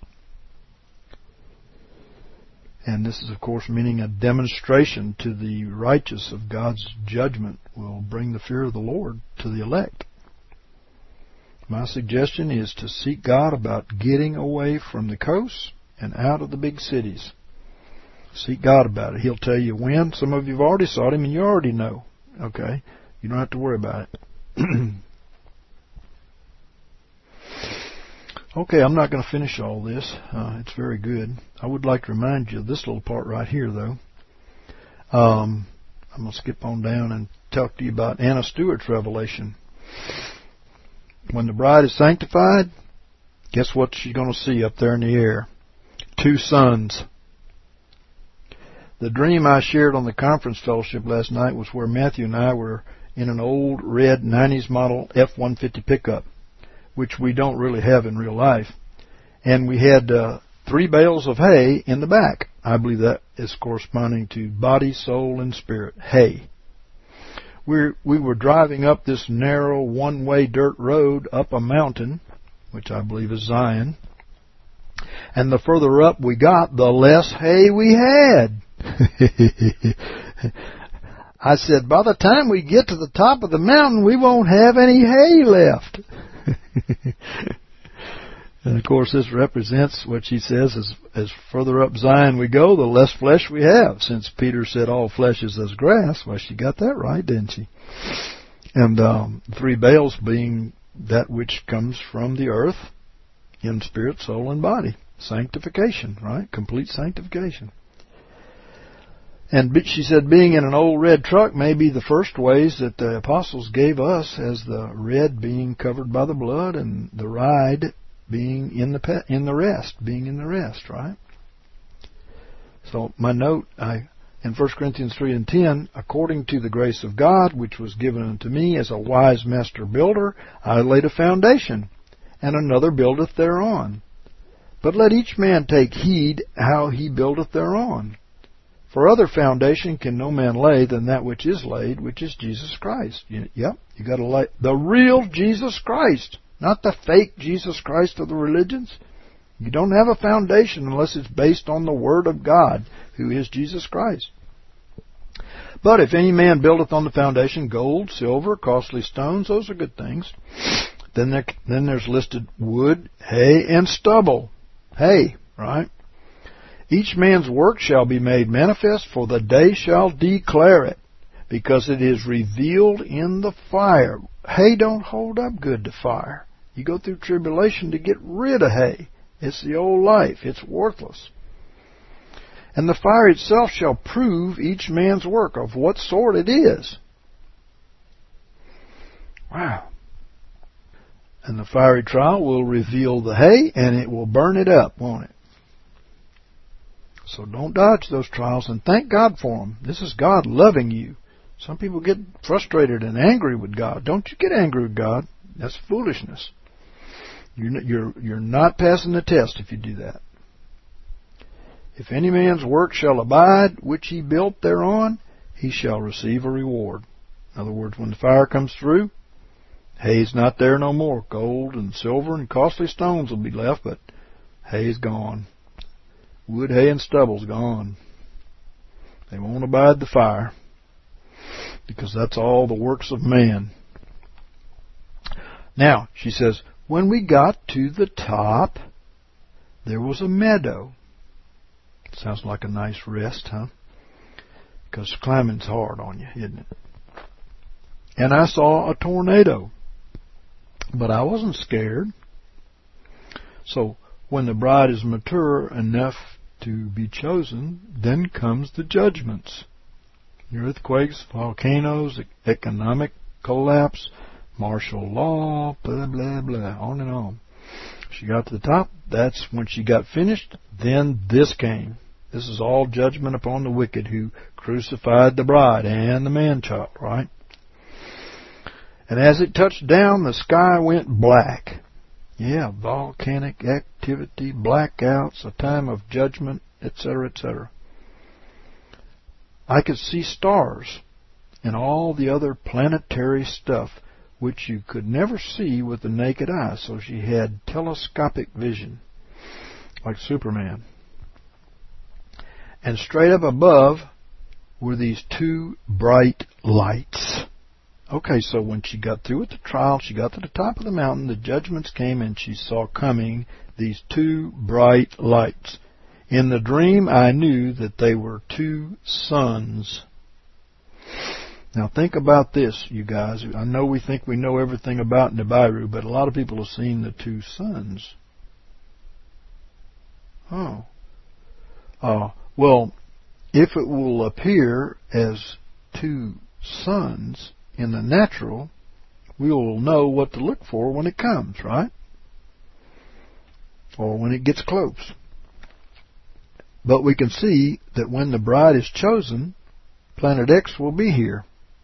And this is, of course, meaning a demonstration to the righteous of God's judgment will bring the fear of the Lord to the elect. My suggestion is to seek God about getting away from the coast and out of the big cities. Seek God about it. He'll tell you when. Some of you have already sought Him and you already know. Okay? You don't have to worry about it. Okay, I'm not going to finish all this. Uh, it's very good. I would like to remind you of this little part right here, though. Um, I'm going to skip on down and talk to you about Anna Stewart's revelation. When the bride is sanctified, guess what she's going to see up there in the air? Two sons. The dream I shared on the conference fellowship last night was where Matthew and I were in an old red nineties model F one fifty pickup, which we don't really have in real life. And we had uh, three bales of hay in the back. I believe that is corresponding to body, soul, and spirit. Hay. We're, we were driving up this narrow one-way dirt road up a mountain, which I believe is Zion. And the further up we got, the less hay we had. I said, by the time we get to the top of the mountain, we won't have any hay left. And of course this represents what she says, as, as further up Zion we go, the less flesh we have. Since Peter said all flesh is as grass, well, she got that right, didn't she? And um, three bales being that which comes from the earth in spirit, soul, and body. Sanctification, right? Complete sanctification. And she said being in an old red truck may be the first ways that the apostles gave us, as the red being covered by the blood and the ride being in the pe- in the rest, being in the rest, right? So my note, I in First Corinthians three and ten, according to the grace of God which was given unto me as a wise master builder, I laid a foundation, and another buildeth thereon. But let each man take heed how he buildeth thereon. For other foundation can no man lay than that which is laid, which is Jesus Christ. You, yep, you got to lay the real Jesus Christ, not the fake Jesus Christ of the religions. You don't have a foundation unless it's based on the Word of God, who is Jesus Christ. But if any man buildeth on the foundation gold, silver, costly stones, those are good things. Then there, then there's listed wood, hay, and stubble. Hay, right? Each man's work shall be made manifest, for the day shall declare it, because it is revealed in the fire. Hay don't hold up good to fire. You go through tribulation to get rid of hay. It's the old life. It's worthless. And the fire itself shall prove each man's work, of what sort it is. Wow. And the fiery trial will reveal the hay, and it will burn it up, won't it? So don't dodge those trials, and thank God for them. This is God loving you. Some people get frustrated and angry with God. Don't you get angry with God. That's foolishness. You're, you're, you're not passing the test if you do that. If any man's work shall abide, which he built thereon, he shall receive a reward. In other words, when the fire comes through, hay's not there no more. Gold and silver and costly stones will be left, but hay's gone. Wood, hay, and stubble's gone. They won't abide the fire, because that's all the works of man. Now, she says, when we got to the top, there was a meadow. Sounds like a nice rest, huh? Because climbing's hard on you, isn't it? And I saw a tornado, but I wasn't scared. So, when the bride is mature enough to be chosen, then comes the judgments. Earthquakes, volcanoes, economic collapse, martial law, blah, blah, blah, on and on. She got to the top. That's when she got finished. Then this came. This is all judgment upon the wicked who crucified the bride and the man-child, right? And as it touched down, the sky went black. Yeah, volcanic activity, blackouts, a time of judgment, et cetera, et cetera. I could see stars and all the other planetary stuff which you could never see with the naked eye. So she had telescopic vision, like Superman. And straight up above were these two bright lights. Okay, so when she got through with the trial, she got to the top of the mountain, the judgments came, and she saw coming these two bright lights. In the dream, I knew that they were two sons. Now think about this, you guys. I know we think we know everything about Nibiru, but a lot of people have seen the two suns. Oh. Uh, well, if it will appear as two suns in the natural, we will know what to look for when it comes, right? Or when it gets close. But we can see that when the bride is chosen, Planet X will be here.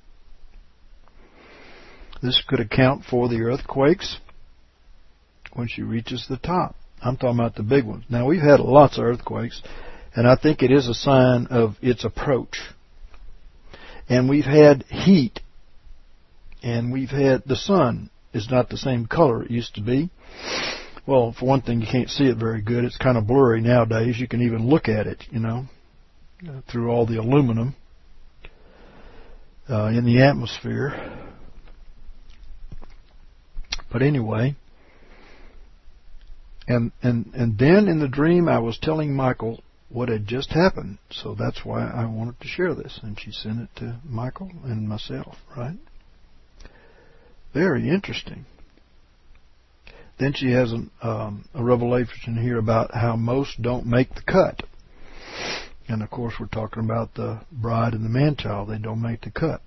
This could account for the earthquakes when she reaches the top. I'm talking about the big ones. Now, we've had lots of earthquakes, and I think it is a sign of its approach. And we've had heat, and we've had the sun is not the same color it used to be. Well, for one thing, you can't see it very good. It's kind of blurry nowadays. You can even look at it, you know, through all the aluminum uh, in the atmosphere. But anyway, and, and, and then in the dream I was telling Michael what had just happened. So that's why I wanted to share this. And she sent it to Michael and myself, right? Very interesting. Then she has an, um, a revelation here about how most don't make the cut. And of course we're talking about the bride and the man-child. They don't make the cut.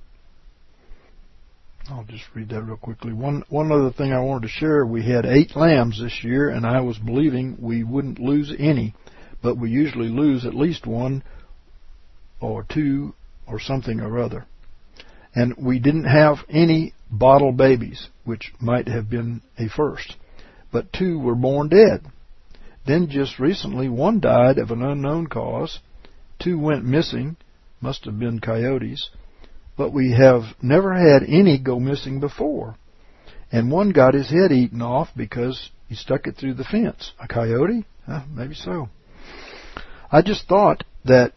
I'll just read that real quickly. One one other thing I wanted to share, we had eight lambs this year, and I was believing we wouldn't lose any, but we usually lose at least one or two or something or other. And we didn't have any bottle babies, which might have been a first, but two were born dead. Then just recently, one died of an unknown cause, two went missing, must have been coyotes, but we have never had any go missing before. And one got his head eaten off because he stuck it through the fence. A coyote? Huh, maybe so. I just thought that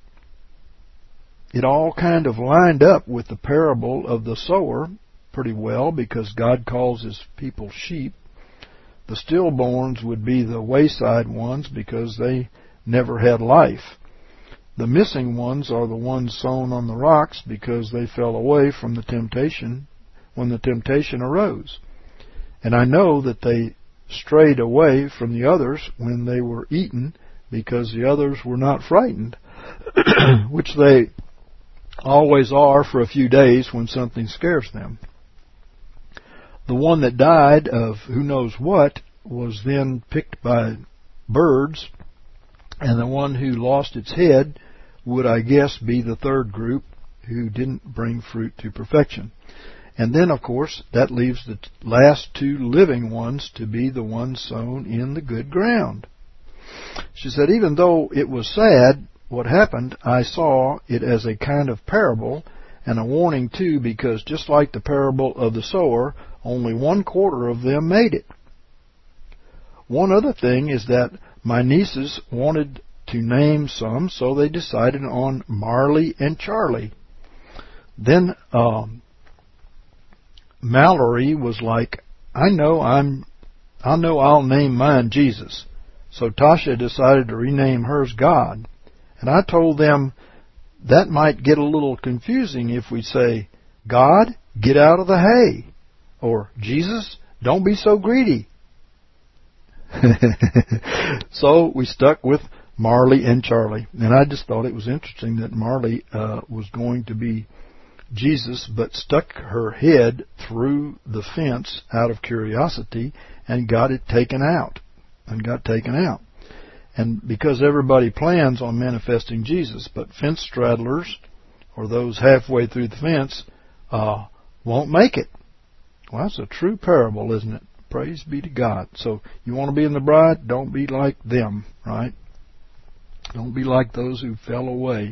it all kind of lined up with the parable of the sower pretty well, because God calls his people sheep. The stillborns would be the wayside ones because they never had life. The missing ones are the ones sown on the rocks because they fell away from the temptation when the temptation arose. And I know that they strayed away from the others when they were eaten because the others were not frightened, which they always are for a few days when something scares them. The one that died of who knows what was then picked by birds, and the one who lost its head would, I guess, be the third group who didn't bring fruit to perfection. And then, of course, that leaves the last two living ones to be the ones sown in the good ground. She said, even though it was sad what happened, I saw it as a kind of parable and a warning too, because just like the parable of the sower, only one quarter of them made it. One other thing is that my nieces wanted to name some, so they decided on Marley and Charlie. Then um, Mallory was like, I know I'm, I know I'll name mine Jesus. So Tasha decided to rename hers God. And I told them that might get a little confusing if we say, God, get out of the hay. Or, Jesus, don't be so greedy. So we stuck with Marley and Charlie. And I just thought it was interesting that Marley uh, was going to be Jesus, but stuck her head through the fence out of curiosity and got it taken out. And got taken out. And because everybody plans on manifesting Jesus, but fence straddlers, or those halfway through the fence, uh, won't make it. Well, that's a true parable, isn't it? Praise be to God. So you want to be in the bride? Don't be like them, right? Don't be like those who fell away.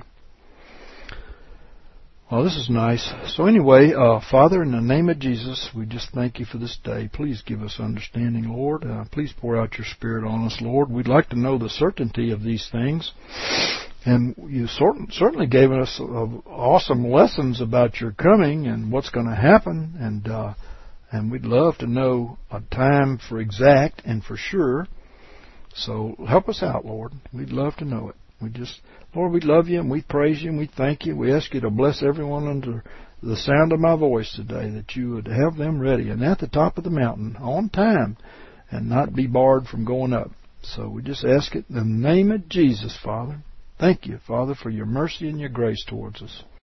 Well, this is nice. So anyway, uh, Father, in the name of Jesus, we just thank you for this day. Please give us understanding, Lord. Uh, please pour out your Spirit on us, Lord. We'd like to know the certainty of these things. And you sort- certainly gave us uh, awesome lessons about your coming and what's going to happen. And uh, and we'd love to know a time for exact and for sure. So help us out, Lord. We'd love to know it. We just, Lord, we love you and we praise you and we thank you. We ask you to bless everyone under the sound of my voice today, that you would have them ready and at the top of the mountain on time and not be barred from going up. So we just ask it in the name of Jesus, Father. Thank you, Father, for your mercy and your grace towards us.